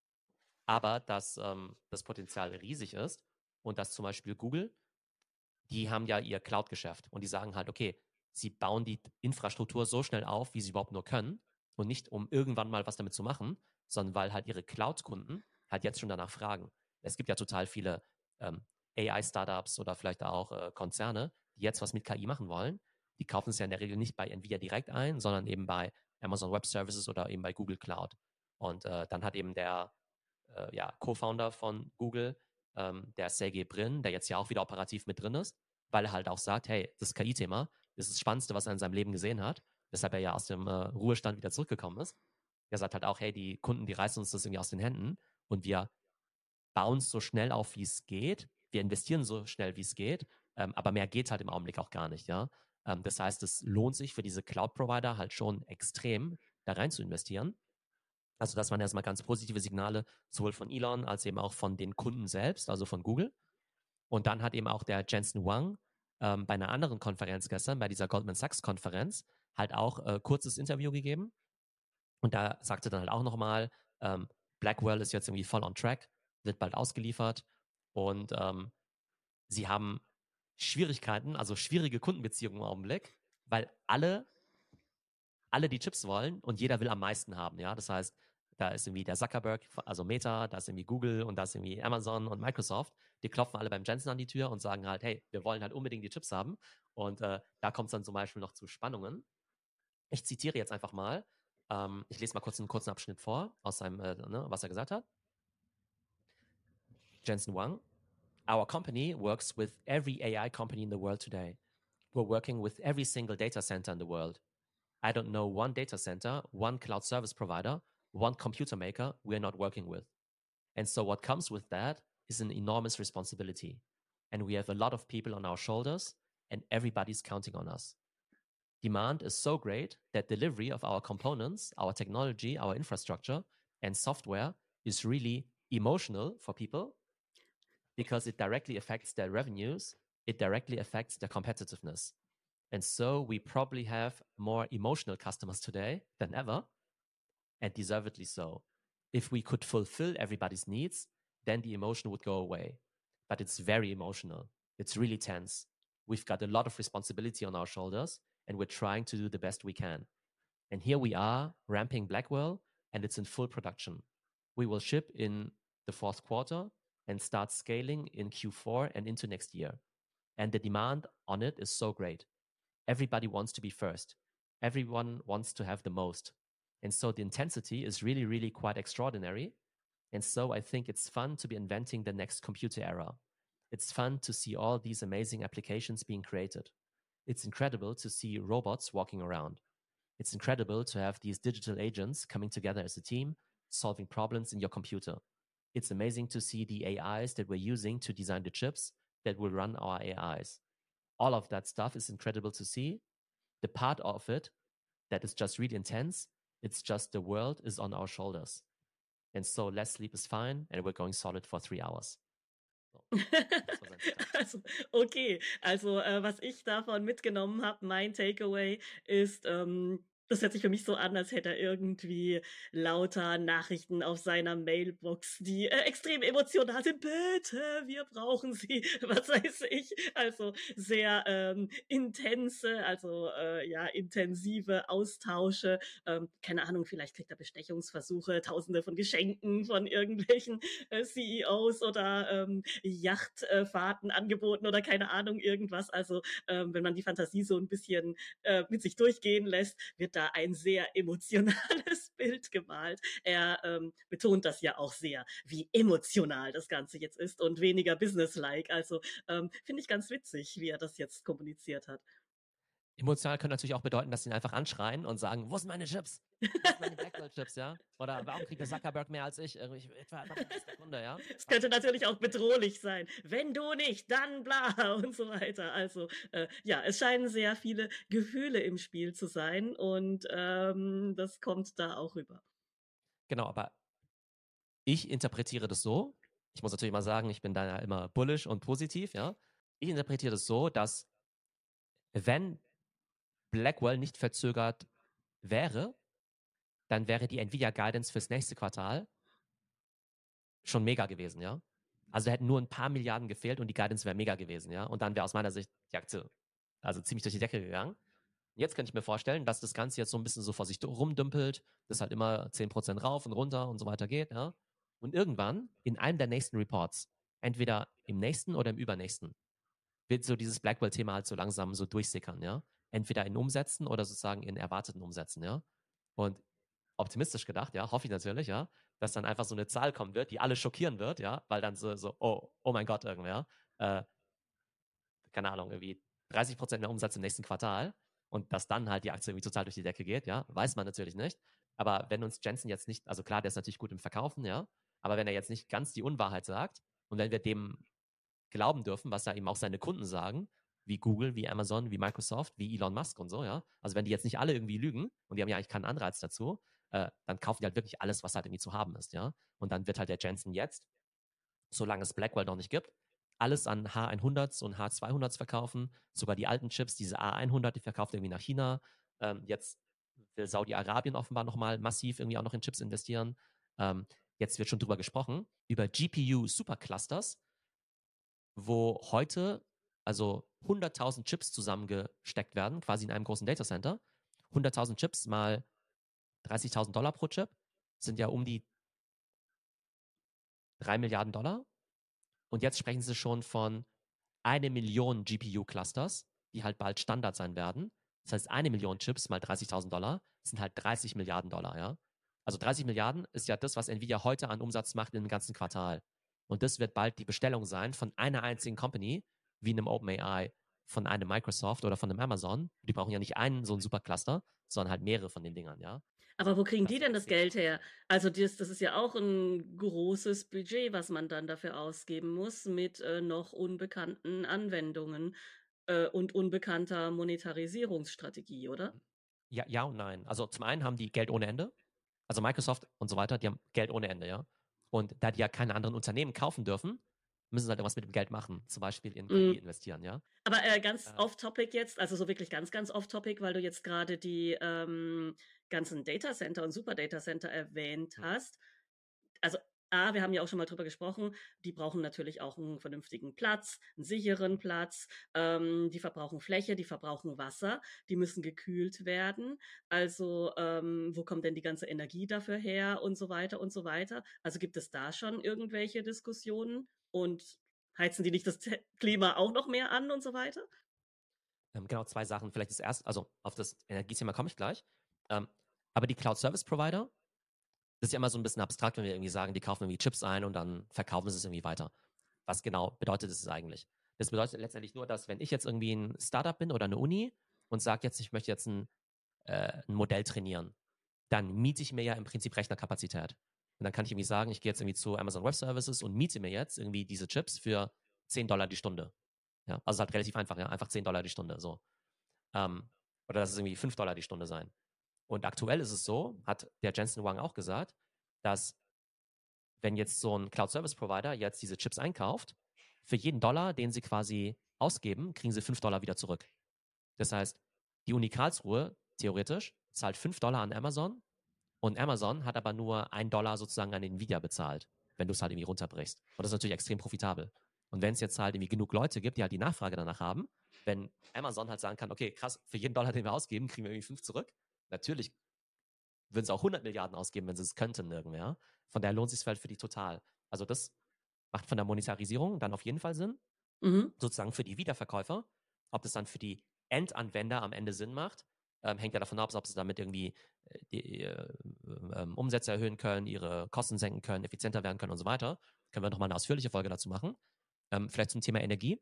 aber dass ähm, das Potenzial riesig ist und dass zum Beispiel Google, die haben ja ihr Cloud-Geschäft und die sagen halt, okay, sie bauen die Infrastruktur so schnell auf, wie sie überhaupt nur können und nicht, um irgendwann mal was damit zu machen, sondern weil halt ihre Cloud-Kunden halt jetzt schon danach fragen. Es gibt ja total viele ähm, A I-Startups oder vielleicht auch äh, Konzerne, die jetzt was mit K I machen wollen. Die kaufen es ja in der Regel nicht bei Nvidia direkt ein, sondern eben bei Amazon Web Services oder eben bei Google Cloud. Und äh, dann hat eben der äh, ja, Co-Founder von Google, ähm, der Sergey Brin, der jetzt ja auch wieder operativ mit drin ist, weil er halt auch sagt, hey, das K I-Thema ist das Spannendste, was er in seinem Leben gesehen hat, weshalb er ja aus dem äh, Ruhestand wieder zurückgekommen ist. Er sagt halt auch, hey, die Kunden, die reißen uns das irgendwie aus den Händen und wir bauen es so schnell auf, wie es geht. Wir investieren so schnell, wie es geht, ähm, aber mehr geht halt im Augenblick auch gar nicht, ja. Ähm, das heißt, es lohnt sich für diese Cloud-Provider halt schon extrem, da rein zu investieren. Also das waren erstmal ganz positive Signale, sowohl von Elon als eben auch von den Kunden selbst, also von Google. Und dann hat eben auch der Jensen Huang ähm, bei einer anderen Konferenz gestern, bei dieser Goldman Sachs Konferenz, halt auch äh, kurzes Interview gegeben. Und da sagte dann halt auch nochmal, ähm, Blackwell ist jetzt irgendwie voll on track, wird bald ausgeliefert. Und ähm, sie haben Schwierigkeiten, also schwierige Kundenbeziehungen im Augenblick, weil alle alle die Chips wollen und jeder will am meisten haben, ja. Das heißt, da ist irgendwie der Zuckerberg, also Meta, da ist irgendwie Google und da ist irgendwie Amazon und Microsoft. Die klopfen alle beim Jensen an die Tür und sagen halt, hey, wir wollen halt unbedingt die Chips haben. Und äh, da kommt es dann zum Beispiel noch zu Spannungen. Ich zitiere jetzt einfach mal. Ähm, ich lese mal kurz einen kurzen Abschnitt vor aus seinem, äh, ne, was er gesagt hat. Jensen Huang. Our company works with every A I company in the world today. We're working with every single data center in the world. I don't know one data center, one cloud service provider, one computer maker we're not working with. And so what comes with that is an enormous responsibility. and we have a lot of people on our shoulders, and everybody's counting on us. Demand is so great that delivery of our components, our technology, our infrastructure, and software is really emotional for people because it directly affects their revenues, it directly affects their competitiveness. And so we probably have more emotional customers today than ever, and deservedly so. If we could fulfill everybody's needs, then the emotion would go away. But it's very emotional. It's really tense. We've got a lot of responsibility on our shoulders, and we're trying to do the best we can. And here we are ramping Blackwell, and it's in full production. We will ship in the fourth quarter and start scaling in Q four and into next year. And the demand on it is so great. Everybody wants to be first. Everyone wants to have the most. And so the intensity is really, really quite extraordinary. And so I think it's fun to be inventing the next computer era. It's fun to see all these amazing applications being created. It's incredible to see robots walking around. It's incredible to have these digital agents coming together as a team, solving problems in your computer. It's amazing to see the A Is that we're using to design the chips that will run our A Is. All of that stuff is incredible to see. The part of it that is just really intense, it's just the world is on our shoulders. And so less sleep is fine, and we're going solid for three hours. So, das war sein Zitat. Also, okay. Also, äh, was ich davon mitgenommen habe, mein Takeaway ist, ähm, das hört sich für mich so an, als hätte er irgendwie lauter Nachrichten auf seiner Mailbox, die, äh, extrem emotional sind. „Bitte, wir brauchen Sie“, was weiß ich. Also, sehr, ähm, intense, also, äh, ja, intensive Austausche. Ähm, keine Ahnung, vielleicht kriegt er Bestechungsversuche, Tausende von Geschenken von irgendwelchen, äh, C E Os oder, ähm, Yachtfahrten angeboten oder keine Ahnung, irgendwas. Also, ähm, wenn man die Fantasie so ein bisschen, äh, mit sich durchgehen lässt, wird da ein sehr emotionales Bild gemalt. Er, ähm, betont das ja auch sehr, wie emotional das Ganze jetzt ist und weniger businesslike. Also, ähm, finde ich ganz witzig, wie er das jetzt kommuniziert hat. Emotional können natürlich auch bedeuten, dass sie ihn einfach anschreien und sagen, wo sind meine Chips? Wo sind meine Blackwell-Chips, ja? Oder warum kriegt der Zuckerberg mehr als ich? Ich, ich war einfach der beste Kunde, ja? Es Was, könnte was natürlich ist auch mit mir? bedrohlich sein. Wenn du nicht, dann bla und so weiter. Also äh, ja, es scheinen sehr viele Gefühle im Spiel zu sein und ähm, das kommt da auch rüber. Genau, aber ich interpretiere das so, ich muss natürlich mal sagen, ich bin da ja immer bullish und positiv, ja. Ich interpretiere das so, dass wenn Blackwell nicht verzögert wäre, dann wäre die Nvidia Guidance fürs nächste Quartal schon mega gewesen, ja. Also hätten nur ein paar Milliarden gefehlt und die Guidance wäre mega gewesen, ja. Und dann wäre aus meiner Sicht die Aktie also ziemlich durch die Decke gegangen. Jetzt könnte ich mir vorstellen, dass das Ganze jetzt so ein bisschen so vor sich rumdümpelt, das halt immer zehn Prozent rauf und runter und so weiter geht, ja. Und irgendwann in einem der nächsten Reports, entweder im nächsten oder im übernächsten, wird so dieses Blackwell-Thema halt so langsam so durchsickern, ja. Entweder in Umsätzen oder sozusagen in erwarteten Umsätzen, ja. Und optimistisch gedacht, ja, hoffe ich natürlich, ja, dass dann einfach so eine Zahl kommen wird, die alle schockieren wird, ja, weil dann so, so oh, oh mein Gott, irgendwer, äh, keine Ahnung, irgendwie dreißig Prozent mehr Umsatz im nächsten Quartal und dass dann halt die Aktie irgendwie total durch die Decke geht, ja, weiß man natürlich nicht. Aber wenn uns Jensen jetzt nicht, also klar, der ist natürlich gut im Verkaufen, ja, aber wenn er jetzt nicht ganz die Unwahrheit sagt und wenn wir dem glauben dürfen, was ja eben auch seine Kunden sagen, wie Google, wie Amazon, wie Microsoft, wie Elon Musk und so, ja. Also wenn die jetzt nicht alle irgendwie lügen und die haben ja eigentlich keinen Anreiz dazu, äh, dann kaufen die halt wirklich alles, was halt irgendwie zu haben ist, ja. Und dann wird halt der Jensen jetzt, solange es Blackwell noch nicht gibt, alles an H hundert und H zweihundert verkaufen, sogar die alten Chips, diese A hundert, die verkauft irgendwie nach China. Ähm, jetzt will Saudi-Arabien offenbar nochmal massiv irgendwie auch noch in Chips investieren. Ähm, jetzt wird schon drüber gesprochen, über G P U Superclusters, wo heute also hunderttausend Chips zusammengesteckt werden, quasi in einem großen Datacenter. hunderttausend Chips mal dreißigtausend Dollar pro Chip sind ja um die drei Milliarden Dollar. Und jetzt sprechen sie schon von eine Million G P U-Clusters, die halt bald Standard sein werden. Das heißt, eine Million Chips mal dreißigtausend Dollar sind halt dreißig Milliarden Dollar, ja. Also dreißig Milliarden ist ja das, was Nvidia heute an Umsatz macht in dem ganzen Quartal. Und das wird bald die Bestellung sein von einer einzigen Company, wie einem OpenAI, von einem Microsoft oder von einem Amazon. Die brauchen ja nicht einen so einen Supercluster, sondern halt mehrere von den Dingern, ja. Aber wo kriegen Das die ist halt denn das extrem Geld her? stressig. Also das das ist ja auch 'n großes Budget, was man dann dafür ausgeben muss mit, äh, noch unbekannten Anwendungen, äh, und unbekannter Monetarisierungsstrategie, oder? Ja, ja und nein. Also zum einen haben die Geld ohne Ende. Also Microsoft und so weiter, die haben Geld ohne Ende, ja. Und da die ja keine anderen Unternehmen kaufen dürfen, müssen sie halt irgendwas mit dem Geld machen. Zum Beispiel in K I Mhm. investieren, ja. Aber, äh, ganz Äh, off topic jetzt, also so wirklich ganz, ganz off topic, weil du jetzt grade die, ähm, ganzen Datacenter und Superdatacenter erwähnt hm, hast. Also, A, wir haben ja auch schon mal drüber gesprochen, die brauchen natürlich auch 'n vernünftigen Platz, 'n sicheren hm. Platz. Ähm, die verbrauchen Fläche, die verbrauchen Wasser, die müssen gekühlt werden. Also, ähm, wo kommt denn die ganze Energie dafür her und so weiter und so weiter? Also, gibt es da schon irgendwelche Diskussionen? Und heizen die nicht das T Klima auch noch mehr an und so weiter? Ähm, genau, zwei Sachen. Vielleicht das erste, also auf das Energiethema komme ich gleich. Ähm, aber die Cloud Service Provider, das ist ja immer so ein bisschen abstrakt, wenn wir irgendwie sagen, die kaufen irgendwie Chips ein und dann verkaufen sie es irgendwie weiter. Was genau bedeutet das eigentlich? Das bedeutet letztendlich nur, dass wenn ich jetzt irgendwie ein Startup bin oder eine Uni und sage jetzt, ich möchte jetzt ein, äh, ein Modell trainieren, dann miete ich mir ja im Prinzip Rechnerkapazität. Und dann kann ich irgendwie sagen, ich gehe jetzt irgendwie zu Amazon Web Services und miete mir jetzt irgendwie diese Chips für zehn Dollar die Stunde. Ja, also halt relativ einfach, ja, einfach zehn Dollar die Stunde, so. Ähm, oder dass es irgendwie fünf Dollar die Stunde sein. Und aktuell ist es so, hat der Jensen Huang auch gesagt, dass wenn jetzt so ein Cloud Service Provider jetzt diese Chips einkauft, für jeden Dollar, den sie quasi ausgeben, kriegen sie fünf Dollar wieder zurück. Das heißt, die Uni Karlsruhe, theoretisch, zahlt fünf Dollar an Amazon und Amazon hat aber nur einen Dollar sozusagen an Nvidia bezahlt, wenn du es halt irgendwie runterbrichst. Und das ist natürlich extrem profitabel. Und wenn es jetzt halt irgendwie genug Leute gibt, die halt die Nachfrage danach haben, wenn Amazon halt sagen kann, okay, krass, für jeden Dollar, den wir ausgeben, kriegen wir irgendwie fünf zurück. Natürlich würden sie auch hundert Milliarden ausgeben, wenn sie es könnten irgendwer. Von daher lohnt es sich halt für die total. Also das macht von der Monetarisierung dann auf jeden Fall Sinn, Mhm. sozusagen für die Wiederverkäufer. Ob das dann für die Endanwender am Ende Sinn macht, ähm, hängt ja davon ab, ob sie damit irgendwie äh, die äh, ähm, Umsätze erhöhen können, ihre Kosten senken können, effizienter werden können und so weiter. Können wir nochmal eine ausführliche Folge dazu machen. Ähm, vielleicht zum Thema Energie.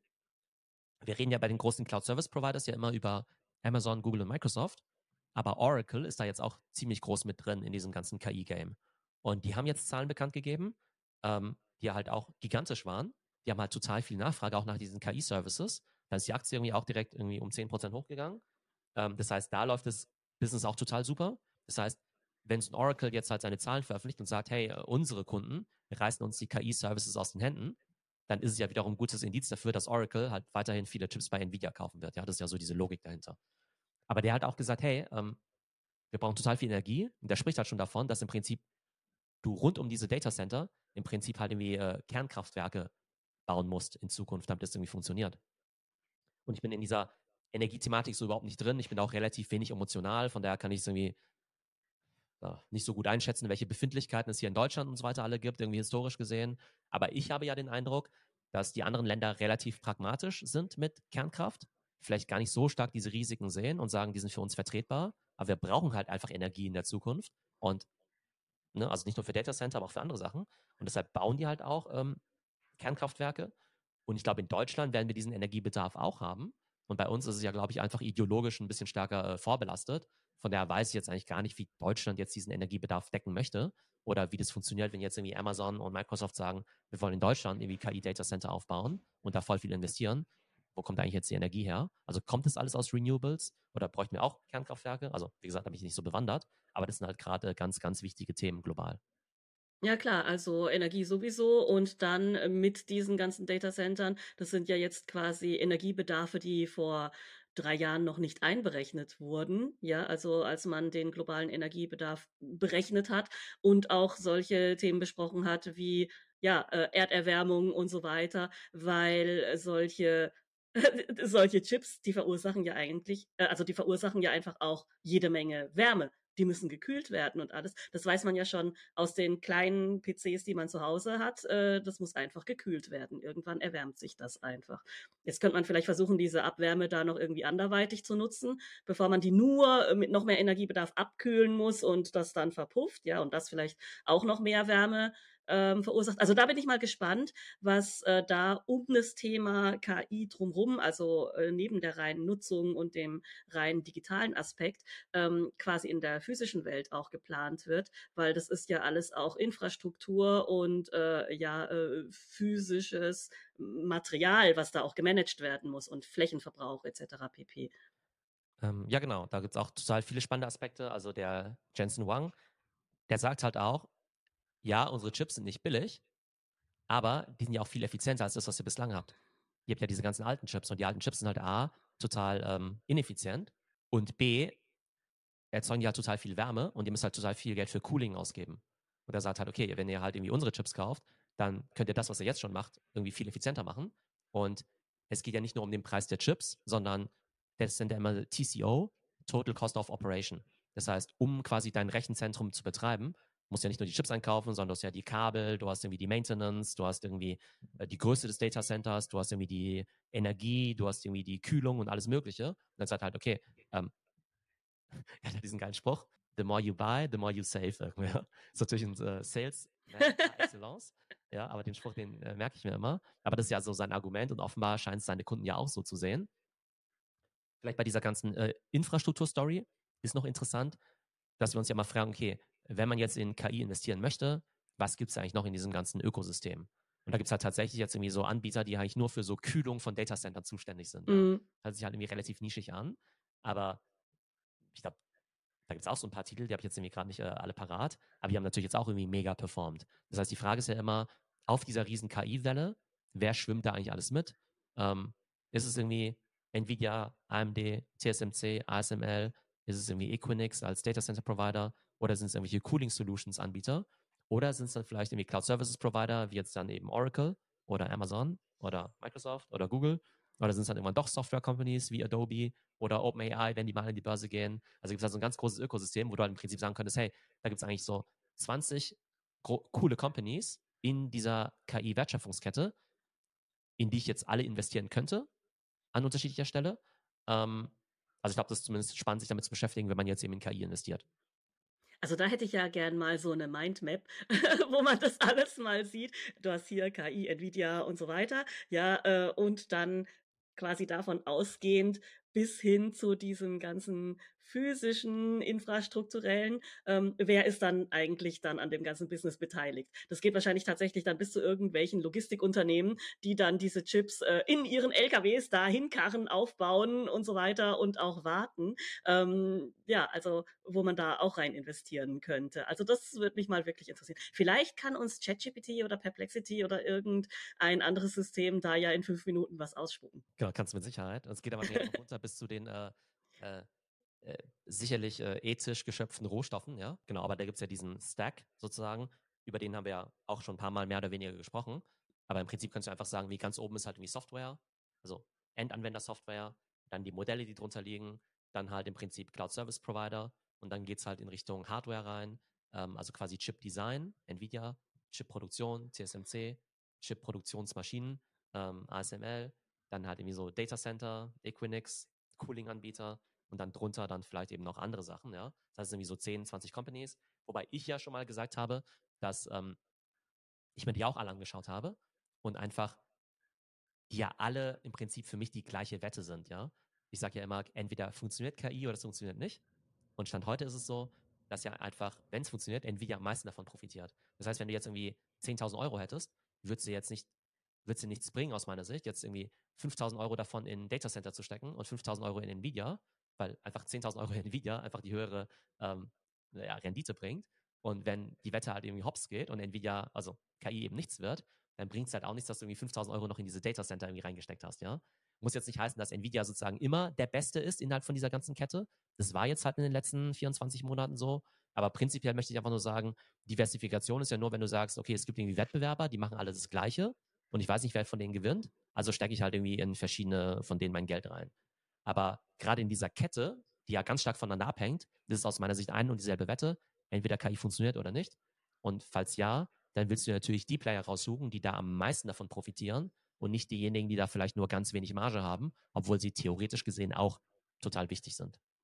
Wir reden ja bei den großen Cloud Service Providers ja immer über Amazon, Google und Microsoft. Aber Oracle ist da jetzt auch ziemlich groß mit drin in diesem ganzen K I-Game. Und die haben jetzt Zahlen bekannt gegeben, ähm, die halt auch gigantisch waren. Die haben halt total viel Nachfrage auch nach diesen K I-Services. Da ist die Aktie irgendwie auch direkt irgendwie um zehn Prozent hochgegangen. Ähm, das heißt, da läuft das Business auch total super. Das heißt, wenn so ein Oracle jetzt halt seine Zahlen veröffentlicht und sagt, hey, unsere Kunden reißen uns die K I-Services aus den Händen, dann ist es ja wiederum ein gutes Indiz dafür, dass Oracle halt weiterhin viele Chips bei Nvidia kaufen wird. Ja, das ist ja so diese Logik dahinter. Aber der hat auch gesagt, hey, ähm, wir brauchen total viel Energie. Und der spricht halt schon davon, dass im Prinzip du rund um diese Datacenter im Prinzip halt irgendwie äh, Kernkraftwerke bauen musst in Zukunft, damit das irgendwie funktioniert. Und ich bin in dieser Energiethematik so überhaupt nicht drin. Ich bin auch relativ wenig emotional, von daher kann ich es irgendwie ja, nicht so gut einschätzen, welche Befindlichkeiten es hier in Deutschland und so weiter alle gibt, irgendwie historisch gesehen. Aber ich habe ja den Eindruck, dass die anderen Länder relativ pragmatisch sind mit Kernkraft, vielleicht gar nicht so stark diese Risiken sehen und sagen, die sind für uns vertretbar. Aber wir brauchen halt einfach Energie in der Zukunft. Und ne, also nicht nur für Datacenter, aber auch für andere Sachen. Und deshalb bauen die halt auch ähm, Kernkraftwerke. Und ich glaube, in Deutschland werden wir diesen Energiebedarf auch haben. Und bei uns ist es ja, glaube ich, einfach ideologisch ein bisschen stärker äh, vorbelastet. Von daher weiß ich jetzt eigentlich gar nicht, wie Deutschland jetzt diesen Energiebedarf decken möchte oder wie das funktioniert, wenn jetzt irgendwie Amazon und Microsoft sagen, wir wollen in Deutschland irgendwie K I-Datacenter aufbauen und da voll viel investieren. Wo kommt eigentlich jetzt die Energie her? Also kommt das alles aus Renewables oder bräuchten wir auch Kernkraftwerke? Also wie gesagt, da bin ich nicht so bewandert, aber das sind halt gerade ganz, ganz wichtige Themen global. Ja klar, also Energie sowieso und dann, äh, mit diesen ganzen Datacentern, das sind ja jetzt quasi Energiebedarfe, die vor drei Jahren noch nicht einberechnet wurden, ja? Also, als man den globalen Energiebedarf berechnet hat und auch solche Themen besprochen hat wie, ja, äh, Erderwärmung und so weiter, weil äh, solche solche Chips, die verursachen ja eigentlich äh, also die verursachen ja einfach auch jede Menge Wärme. Die müssen gekühlt werden und alles. Das weiß man ja schon aus den kleinen P Cs, die man zu Hause hat. Äh, das muss einfach gekühlt werden. Irgendwann erwärmt sich das einfach. Jetzt könnte man vielleicht versuchen, diese Abwärme da noch irgendwie anderweitig zu nutzen, bevor man die nur äh, mit noch mehr Energiebedarf abkühlen muss und das dann verpufft, ja, und das vielleicht auch noch mehr Wärme ähm, verursacht. Also, da bin ich mal gespannt, was, äh, da um das Thema K I drumrum, also, äh, neben der reinen Nutzung und dem rein digitalen Aspekt, ähm, quasi in der physischen Welt auch geplant wird, weil das ist ja alles auch Infrastruktur und, äh, ja, äh, physisches Material, was da auch gemanagt werden muss und Flächenverbrauch et cetera pp. Ähm, ja, genau, da gibt's auch total viele spannende Aspekte. Also der Jensen Huang, der sagt halt auch, ja, unsere Chips sind nicht billig, aber die sind ja auch viel effizienter als das, was ihr bislang habt. Ihr habt ja diese ganzen alten Chips und die alten Chips sind halt A, total ähm, ineffizient und B, erzeugen die halt total viel Wärme und ihr müsst halt total viel Geld für Cooling ausgeben. Und er sagt halt, okay, wenn ihr halt irgendwie unsere Chips kauft, dann könnt ihr das, was ihr jetzt schon macht, irgendwie viel effizienter machen. Und es geht ja nicht nur um den Preis der Chips, sondern das sind ja immer T C O, Total Cost of Operation. Das heißt, um quasi dein Rechenzentrum zu betreiben, musst du ja nicht nur die Chips einkaufen, sondern du hast ja die Kabel, du hast irgendwie die Maintenance, du hast irgendwie äh, die Größe des Data Centers, du hast irgendwie die Energie, du hast irgendwie die Kühlung und alles Mögliche. Und dann sagt halt, okay, ähm, er hat ja diesen geilen Spruch, the more you buy, the more you save. Irgendwie. Ja. Ist natürlich ein äh, Sales par excellence. Ja, aber den Spruch, den äh, merke ich mir immer. Aber das ist ja so sein Argument und offenbar scheint es seine Kunden ja auch so zu sehen. Vielleicht bei dieser ganzen äh, Infrastruktur-Story ist noch interessant, dass wir uns ja mal fragen, okay, wenn man jetzt in K I investieren möchte, was gibt es eigentlich noch in diesem ganzen Ökosystem? Und da gibt es halt tatsächlich jetzt irgendwie so Anbieter, die eigentlich nur für so Kühlung von Datacentern zuständig sind, ja. Mhm. Hört sich halt irgendwie relativ nischig an, aber ich glaube, da gibt es auch so ein paar Titel, die habe ich jetzt irgendwie gerade nicht äh, alle parat, aber die haben natürlich jetzt auch irgendwie mega performt. Das heißt, die Frage ist ja immer, auf dieser riesen K I-Welle, wer schwimmt da eigentlich alles mit? Ähm, ist es irgendwie Nvidia, A M D, T S M C, A S M L? Ist es irgendwie Equinix als Data Center Provider? Oder sind es irgendwelche Cooling Solutions Anbieter? Oder sind es dann vielleicht irgendwie Cloud Services Provider, wie jetzt dann eben Oracle oder Amazon oder Microsoft oder Google? Oder sind es dann irgendwann doch Software Companies wie Adobe oder OpenAI, wenn die mal in die Börse gehen? Also gibt es da so ein ganz großes Ökosystem, wo du halt im Prinzip sagen könntest, hey, da gibt es eigentlich so zwanzig coole Companies in dieser K I-Wertschöpfungskette, in die ich jetzt alle investieren könnte, an unterschiedlicher Stelle. Ähm, also ich glaube, das ist zumindest spannend, sich damit zu beschäftigen, wenn man jetzt eben in K I investiert. Also, da hätte ich ja gern mal so 'ne Mindmap, wo man das alles mal sieht. Du hast hier K I, Nvidia und so weiter, ja, äh, und dann quasi davon ausgehend bis hin zu diesem ganzen physischen, infrastrukturellen, ähm, wer ist dann eigentlich dann an dem ganzen Business beteiligt? Das geht wahrscheinlich tatsächlich dann bis zu irgendwelchen Logistikunternehmen, die dann diese Chips, äh, in ihren L K Ws da hinkarren, aufbauen und so weiter und auch warten. Ähm, ja, also wo man da auch rein investieren könnte. Also das würde mich mal wirklich interessieren. Vielleicht kann uns ChatGPT oder Perplexity oder irgendein anderes System da ja in fünf Minuten was ausspucken. Genau, kannst du mit Sicherheit. Es geht aber wahrscheinlich auch noch runter bis zu den äh, äh, äh, sicherlich äh, ethisch geschöpften Rohstoffen, ja, genau, aber da gibt es ja diesen Stack sozusagen, über den haben wir ja auch schon ein paar Mal mehr oder weniger gesprochen, aber im Prinzip kannst du einfach sagen, wie ganz oben ist halt irgendwie Software, also Endanwender-Software, dann die Modelle, die drunter liegen, dann halt im Prinzip Cloud-Service-Provider und dann geht es halt in Richtung Hardware rein, ähm, also quasi Chip-Design, Nvidia, Chip-Produktion, T S M C, Chip-Produktionsmaschinen, ähm, A S M L, dann halt irgendwie so Data Center, Equinix, Cooling-Anbieter und dann drunter dann vielleicht eben noch andere Sachen, ja. Das heißt irgendwie so zehn, zwanzig Companies, wobei ich ja schon mal gesagt habe, dass ähm, ich mir die auch alle angeschaut habe und einfach die ja alle im Prinzip für mich die gleiche Wette sind, ja. Ich sage ja immer, entweder funktioniert K I oder es funktioniert nicht. Und Stand heute ist es so, dass ja einfach, wenn es funktioniert, Nvidia am meisten davon profitiert. Das heißt, wenn du jetzt irgendwie zehntausend Euro hättest, würdest du jetzt nicht, würdest dir nichts bringen aus meiner Sicht, jetzt irgendwie fünftausend Euro davon in ein Datacenter zu stecken und fünftausend Euro in Nvidia, weil einfach zehntausend Euro in Nvidia einfach die höhere ähm, naja, Rendite bringt. Und wenn die Wette halt irgendwie hops geht und Nvidia, also K I eben nichts wird, dann bringt es halt auch nichts, dass du irgendwie fünftausend Euro noch in diese Datacenter irgendwie reingesteckt hast, ja. Muss jetzt nicht heißen, dass Nvidia sozusagen immer der Beste ist innerhalb von dieser ganzen Kette. Das war jetzt halt in den letzten vierundzwanzig Monaten so. Aber prinzipiell möchte ich einfach nur sagen, Diversifikation ist ja nur, wenn du sagst, okay, es gibt irgendwie Wettbewerber, die machen alle das Gleiche und ich weiß nicht, wer von denen gewinnt. Also stecke ich halt irgendwie in verschiedene von denen mein Geld rein. Aber gerade in dieser Kette, die ja ganz stark voneinander abhängt, das ist aus meiner Sicht eine und dieselbe Wette. Entweder K I funktioniert oder nicht. Und falls ja, dann willst du natürlich die Player raussuchen, die da am meisten davon profitieren und nicht diejenigen, die da vielleicht nur ganz wenig Marge haben, obwohl sie theoretisch gesehen auch total wichtig sind.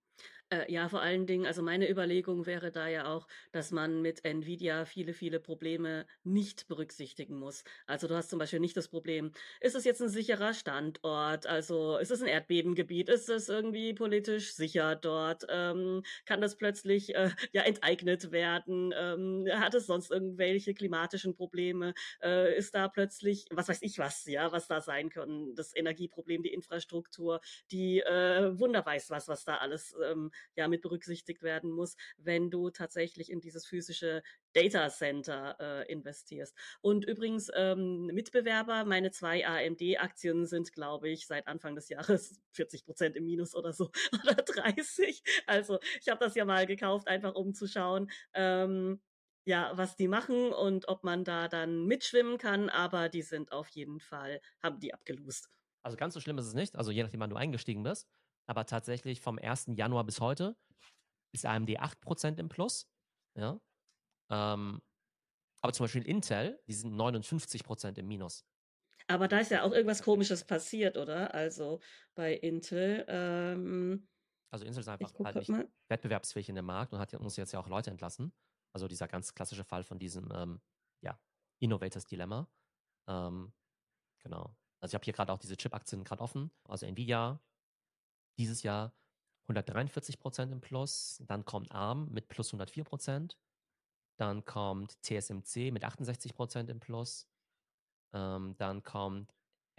Äh, ja, vor allen Dingen also meine Überlegung wäre da ja auch, dass man mit Nvidia viele, viele Probleme nicht berücksichtigen muss. Also, du hast zum Beispiel nicht das Problem: Ist es jetzt 'n sicherer Standort? Also, ist es 'n Erdbebengebiet? Ist es irgendwie politisch sicher dort? Ähm, kann das plötzlich, äh, ja, enteignet werden? Ähm, hat es sonst irgendwelche klimatischen Probleme? Äh, ist da plötzlich was weiß ich was, ja, was da sein können, das Energieproblem, die Infrastruktur, die, äh, Wunder weiß was, was da alles, ähm, ja, mit berücksichtigt werden muss, wenn du tatsächlich in dieses physische Datacenter, äh, investierst. Und übrigens, ähm, Mitbewerber, meine zwei AMD-Aktien sind, glaube ich, seit Anfang des Jahres vierzig Prozent im Minus oder so oder dreißig. Also, ich habe das ja mal gekauft, einfach um zu schauen, ähm, ja, was die machen und ob man da dann mitschwimmen kann, aber die sind auf jeden Fall haben die abgelost. Also, ganz so schlimm ist es nicht, also je nachdem, wann du eingestiegen bist. Aber tatsächlich vom ersten Januar bis heute ist AMD acht Prozent im Plus, ja? Ähm, aber zum Beispiel Intel, die sind neunundfünfzig Prozent im Minus. Aber da Also, ist ja auch die irgendwas kapitulieren Komisches komplett. passiert, oder? Also, bei Intel, ähm Also, Intel ist ich einfach gucke halt grad nicht mal. wettbewerbsfähig in dem Markt und hat ja muss jetzt ja auch Leute entlassen. Also, dieser ganz klassische Fall von diesem, ähm, ja, Innovators Dilemma. Ähm, genau. Also, ich habe hier grad auch diese Chip-Aktien grad offen. Also, Nvidia dieses Jahr hundertdreiundvierzig Prozent im Plus, dann kommt Arm mit plus hundertvier Prozent, dann kommt TSMC mit achtundsechzig Prozent im Plus, ähm, dann kommt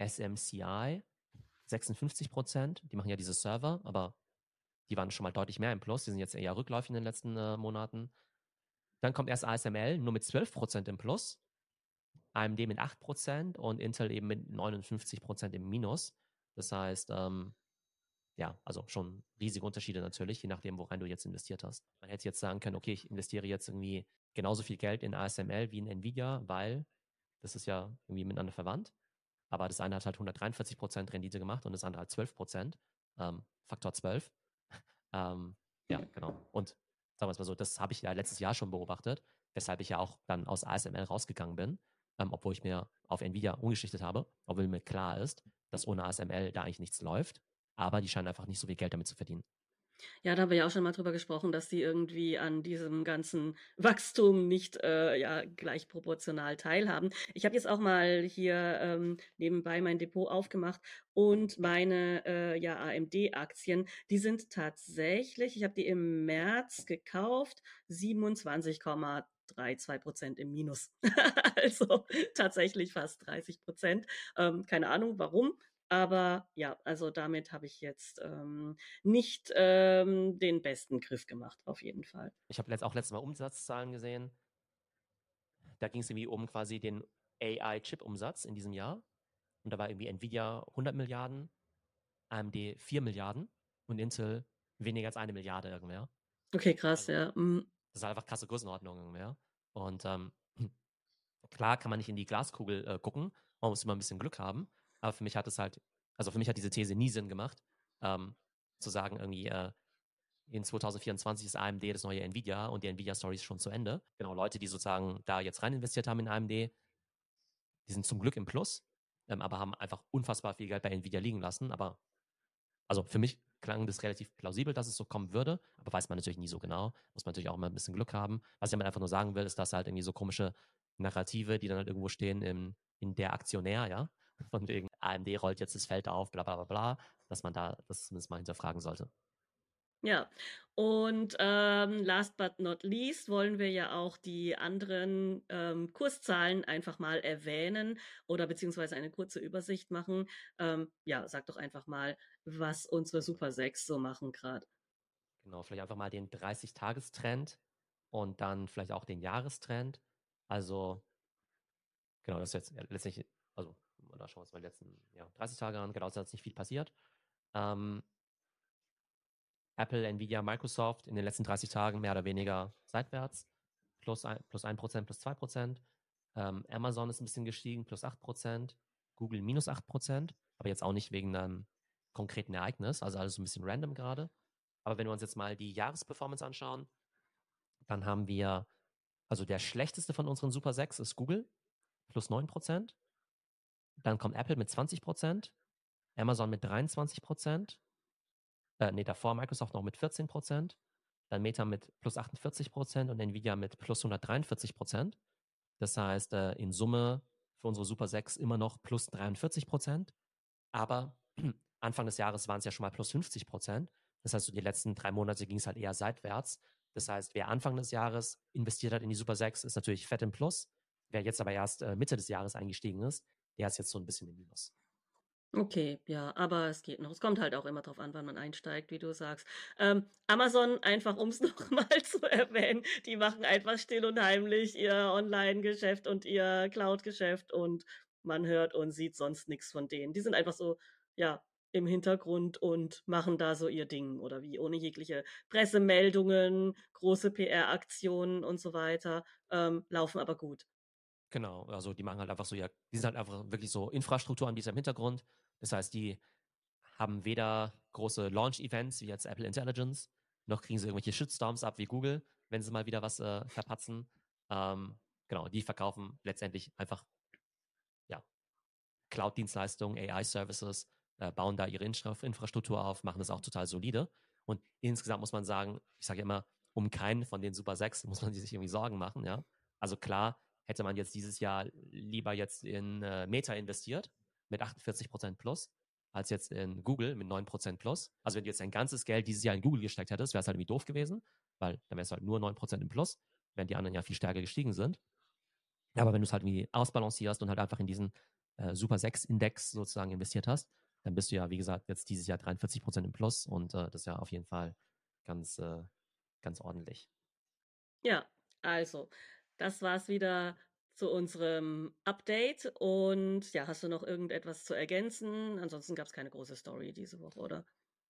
SMCI sechsundfünfzig Prozent. Die machen ja diese Server, aber die waren schon mal deutlich mehr im Plus. Die sind jetzt eher rückläufig in den letzten, äh, Monaten. Dann kommt erst ASML nur mit zwölf Prozent im Plus, AMD mit acht Prozent und Intel eben mit neunundfünfzig Prozent im Minus. Das heißt, ähm, ja, also schon riesige Unterschiede natürlich, je nachdem, worein du jetzt investiert hast. Man hätte jetzt sagen können, okay, ich investiere jetzt irgendwie genauso viel Geld in ASML wie in Nvidia, weil das ist ja irgendwie miteinander verwandt. Aber das eine hat halt hundertdreiundvierzig Prozent Rendite gemacht und das andere halt zwölf Prozent, ähm, Faktor zwölf. Ähm, ja, Ja. genau. Und sagen wir es mal so, das habe ich ja letztes Jahr schon beobachtet, weshalb ich ja auch dann aus ASML rausgegangen bin, ähm, obwohl ich mir auf Nvidia umgeschichtet habe, obwohl mir klar ist, dass ohne ASML da eigentlich nichts läuft. Aber die scheinen einfach nicht so viel Geld damit zu verdienen. Ja, da haben wir ja auch schon mal drüber gesprochen, dass die irgendwie an diesem ganzen Wachstum nicht, äh, ja, gleich proportional teilhaben. Ich habe jetzt auch mal hier, ähm, nebenbei mein Depot aufgemacht und meine, äh, ja, AMD-Aktien, die sind tatsächlich ich habe die im März gekauft, siebenundzwanzig Komma zweiunddreißig Prozent im Minus. Also, tatsächlich fast dreißig Prozent. Ähm, keine Ahnung warum, aber ja, also damit habe ich jetzt, ähm, nicht, ähm, den besten Griff gemacht, auf jeden Fall. Ich habe letzt auch letztes Mal Umsatzzahlen gesehen. Da ging es irgendwie um quasi den A I-Chip-Umsatz in diesem Jahr. Und da war irgendwie Nvidia hundert Milliarden, AMD vier Milliarden und Intel weniger als eine Milliarde irgendwer. Okay, krass, Also, ja. Mhm. das ist einfach krasse Größenordnung irgendwer. Und ähm, klar kann man nicht in die Glaskugel äh, gucken, man muss immer ein bisschen Glück haben. Aber für mich hat es halt, also für mich hat diese These nie Sinn gemacht, ähm, zu sagen, irgendwie, äh, in zwanzig vierundzwanzig ist A M D das neue Nvidia und die Nvidia-Story ist schon zu Ende. Genau, Leute, die sozusagen da jetzt rein investiert haben in A M D, die sind zum Glück im Plus, ähm, aber haben einfach unfassbar viel Geld bei Nvidia liegen lassen. Aber also für mich klang das relativ plausibel, dass es so kommen würde, aber weiß man natürlich nie so genau. Muss man natürlich auch immer ein bisschen Glück haben. Was ich damit einfach nur sagen will, ist, dass halt irgendwie so komische Narrative, die dann halt irgendwo stehen im, in der Aktionär, ja, von wegen A M D rollt jetzt das Feld auf, bla bla bla bla, dass man da das zumindest mal hinterfragen sollte. Ja, und, ähm, last but not least wollen wir ja auch die anderen, ähm, Kurszahlen einfach mal erwähnen oder beziehungsweise eine kurze Übersicht machen. Ähm, ja, sag doch einfach mal, was unsere Super sechs so machen grad. Genau, vielleicht einfach mal den dreißig-Tages-Trend und dann vielleicht auch den Jahrestrend. Also, genau, das ist jetzt äh, letztlich, also, da schauen wir uns mal die letzten ja, dreißig Tage an. Genau, da ist jetzt nicht viel passiert. Ähm, Apple, Nvidia, Microsoft in den letzten dreißig Tagen mehr oder weniger seitwärts. Plus, ein, plus ein Prozent, plus zwei Prozent. Ähm, Amazon ist ein bisschen gestiegen, plus acht Prozent. Google minus acht Prozent. Aber jetzt auch nicht wegen einem konkreten Ereignis. Also alles so ein bisschen random gerade. Aber wenn wir uns jetzt mal die Jahresperformance anschauen, dann haben wir, also der schlechteste von unseren Super sechs ist Google, plus neun Prozent. Dann kommt Apple mit zwanzig Prozent, Amazon mit dreiundzwanzig Prozent, Äh, ne, davor Microsoft noch mit vierzehn Prozent, dann Meta mit plus achtundvierzig Prozent und Nvidia mit plus hundertdreiundvierzig Prozent. Das heißt, äh, in Summe für unsere Super sechs immer noch plus dreiundvierzig Prozent. Aber Anfang des Jahres waren es ja schon mal plus fünfzig Prozent. Das heißt, so die letzten drei Monate ging es halt eher seitwärts. Das heißt, wer Anfang des Jahres investiert hat in die Super sechs, ist natürlich fett im Plus. Wer jetzt aber erst äh, Mitte des Jahres eingestiegen ist, der ist jetzt so ein bisschen im Minus. Okay, ja, aber es geht noch. Es kommt halt auch immer drauf an, wann man einsteigt, wie du sagst. Ähm, Amazon, einfach um es noch mal zu erwähnen, die machen einfach still und heimlich ihr Online-Geschäft und ihr Cloud-Geschäft und man hört und sieht sonst nichts von denen. Die sind einfach so, ja, im Hintergrund und machen da so ihr Ding oder wie, ohne jegliche Pressemeldungen, große P R-Aktionen und so weiter, ähm, laufen aber gut. Genau, also die machen halt einfach so, ja, die sind halt einfach wirklich so Infrastrukturanbieter im Hintergrund. Das heißt, die haben weder große Launch-Events wie jetzt Apple Intelligence, noch kriegen sie irgendwelche Shitstorms ab wie Google, wenn sie mal wieder was äh, verpatzen. Ähm, genau, die verkaufen letztendlich einfach ja, Cloud-Dienstleistungen, A I-Services, äh, bauen da ihre Infra Infrastruktur auf, machen das auch total solide. Und insgesamt muss man sagen, ich sage immer, um keinen von den Super sechs muss man sich irgendwie Sorgen machen, ja. Also klar, hätte man jetzt dieses Jahr lieber jetzt in äh, Meta investiert mit achtundvierzig Prozent plus, als jetzt in Google mit neun Prozent plus. Also wenn du jetzt dein ganzes Geld dieses Jahr in Google gesteckt hättest, wäre es halt irgendwie doof gewesen, weil dann wärst du halt nur neun Prozent im Plus, während die anderen ja viel stärker gestiegen sind. Aber wenn du es halt irgendwie ausbalancierst und halt einfach in diesen äh, Super sechs Index sozusagen investiert hast, dann bist du ja, wie gesagt, jetzt dieses Jahr dreiundvierzig Prozent im Plus und äh, das ist ja auf jeden Fall ganz, äh, ganz ordentlich. Ja, also, das war's wieder zu unserem Update und ja, hast du noch irgendetwas zu ergänzen? Ansonsten gab's keine große Story diese Woche, oder?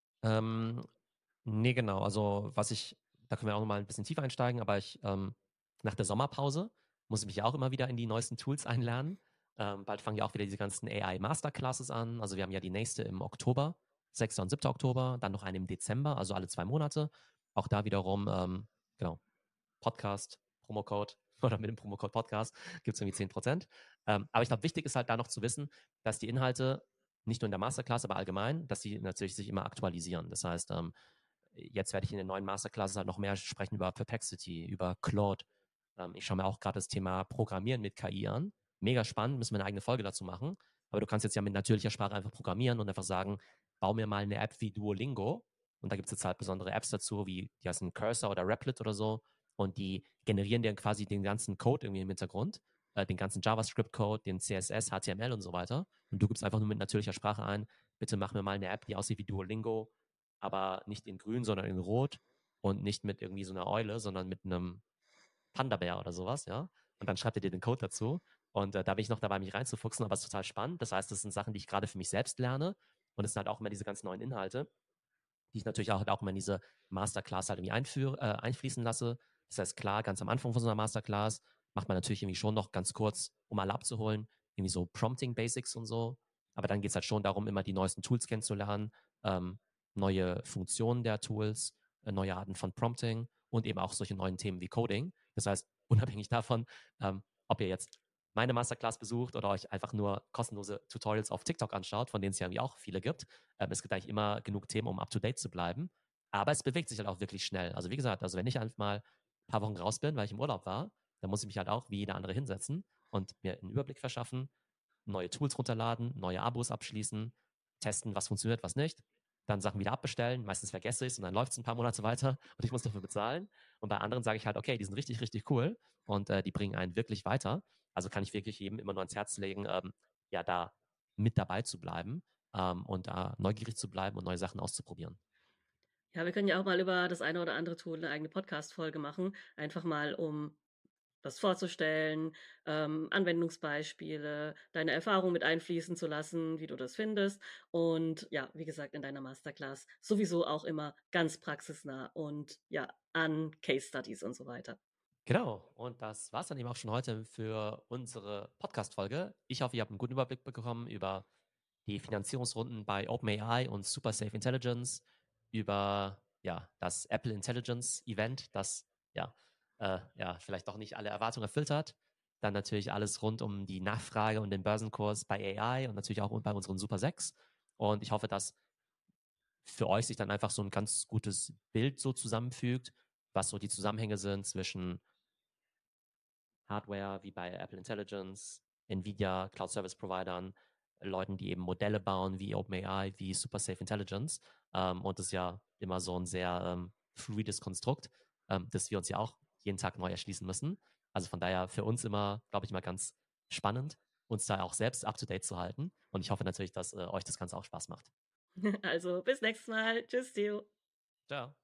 Ähm, nee, genau. Also, was ich, da können wir auch noch mal ein bisschen tiefer einsteigen, aber ich, ähm, nach der Sommerpause muss ich mich ja auch immer wieder in die neuesten Tools einlernen. Ähm, bald fangen ja auch wieder diese ganzen A I Masterclasses an. Also, wir haben ja die nächste im Oktober, sechster und siebter Oktober, dann noch eine im Dezember, also alle zwei Monate. Auch da wiederum, ähm, genau, Podcast, Promocode oder mit dem Promocode Podcast gibt es irgendwie zehn Prozent. Ähm, aber ich glaube, wichtig ist halt da noch zu wissen, dass die Inhalte nicht nur in der Masterclass, aber allgemein, dass die natürlich sich immer aktualisieren. Das heißt, ähm, jetzt werde ich in den neuen Masterclasses halt noch mehr sprechen über Perplexity, über Claude. Ähm, ich schaue mir auch gerade das Thema Programmieren mit K I an. Mega spannend, müssen wir eine eigene Folge dazu machen. Aber du kannst jetzt ja mit natürlicher Sprache einfach programmieren und einfach sagen, bau mir mal eine App wie Duolingo. Und da gibt es jetzt halt besondere Apps dazu, wie die heißen Cursor oder Replit oder so. Und die generieren dir quasi den ganzen Code irgendwie im Hintergrund, äh, den ganzen JavaScript-Code, den C S S, H T M L und so weiter. Und du gibst einfach nur mit natürlicher Sprache ein, bitte mach mir mal eine App, die aussieht wie Duolingo, aber nicht in grün, sondern in rot und nicht mit irgendwie so einer Eule, sondern mit einem Panda-Bär oder sowas, ja. Und dann schreibt er dir den Code dazu. Und äh, da bin ich noch dabei, mich reinzufuchsen, aber es ist total spannend. Das heißt, das sind Sachen, die ich gerade für mich selbst lerne. Und es sind halt auch immer diese ganz neuen Inhalte, die ich natürlich auch, halt auch immer in diese Masterclass halt irgendwie einführ, äh, einfließen lasse. Das heißt, klar, ganz am Anfang von so einer Masterclass macht man natürlich irgendwie schon noch ganz kurz, um alle abzuholen, irgendwie so Prompting Basics und so. Aber dann geht es halt schon darum, immer die neuesten Tools kennenzulernen, ähm, neue Funktionen der Tools, äh, neue Arten von Prompting und eben auch solche neuen Themen wie Coding. Das heißt, unabhängig davon, ähm, ob ihr jetzt meine Masterclass besucht oder euch einfach nur kostenlose Tutorials auf TikTok anschaut, von denen es ja irgendwie auch viele gibt. Ähm, es gibt eigentlich immer genug Themen, um up-to-date zu bleiben. Aber es bewegt sich halt auch wirklich schnell. Also wie gesagt, also wenn ich einfach mal ein paar Wochen raus bin, weil ich im Urlaub war, dann muss ich mich halt auch wie jeder andere hinsetzen und mir einen Überblick verschaffen, neue Tools runterladen, neue Abos abschließen, testen, was funktioniert, was nicht, dann Sachen wieder abbestellen. Meistens vergesse ich es und dann läuft es ein paar Monate weiter und ich muss dafür bezahlen. Und bei anderen sage ich halt, okay, die sind richtig, richtig cool und äh, die bringen einen wirklich weiter. Also kann ich wirklich jedem immer nur ans Herz legen, ähm, ja, da mit dabei zu bleiben ähm, und da neugierig zu bleiben und neue Sachen auszuprobieren. Ja, wir können ja auch mal über das eine oder andere Tool eine eigene Podcast-Folge machen, einfach mal, um das vorzustellen, ähm, Anwendungsbeispiele, deine Erfahrung mit einfließen zu lassen, wie du das findest. Und ja, wie gesagt, in deiner Masterclass sowieso auch immer ganz praxisnah und ja, an Case Studies und so weiter. Genau, und das war es dann eben auch schon heute für unsere Podcast-Folge. Ich hoffe, ihr habt einen guten Überblick bekommen über die Finanzierungsrunden bei OpenAI und Super Safe Intelligence, über ja, das Apple Intelligence Event, das ja, äh, ja vielleicht doch nicht alle Erwartungen erfüllt hat. Dann natürlich alles rund um die Nachfrage und den Börsenkurs bei A I und natürlich auch bei unseren Super sechs. Und ich hoffe, dass für euch sich dann einfach so ein ganz gutes Bild so zusammenfügt, was so die Zusammenhänge sind zwischen Hardware wie bei Apple Intelligence, Nvidia, Cloud Service Providern, Leuten, die eben Modelle bauen wie OpenAI, wie Super Safe Intelligence. Ähm, und das ist ja immer so ein sehr ähm, fluides Konstrukt, ähm, das wir uns ja auch jeden Tag neu erschließen müssen. Also von daher für uns immer, glaube ich, mal ganz spannend, uns da auch selbst up to date zu halten. Und ich hoffe natürlich, dass äh, euch das Ganze auch Spaß macht. Also bis nächstes Mal. Tschüss, Theo. Ciao.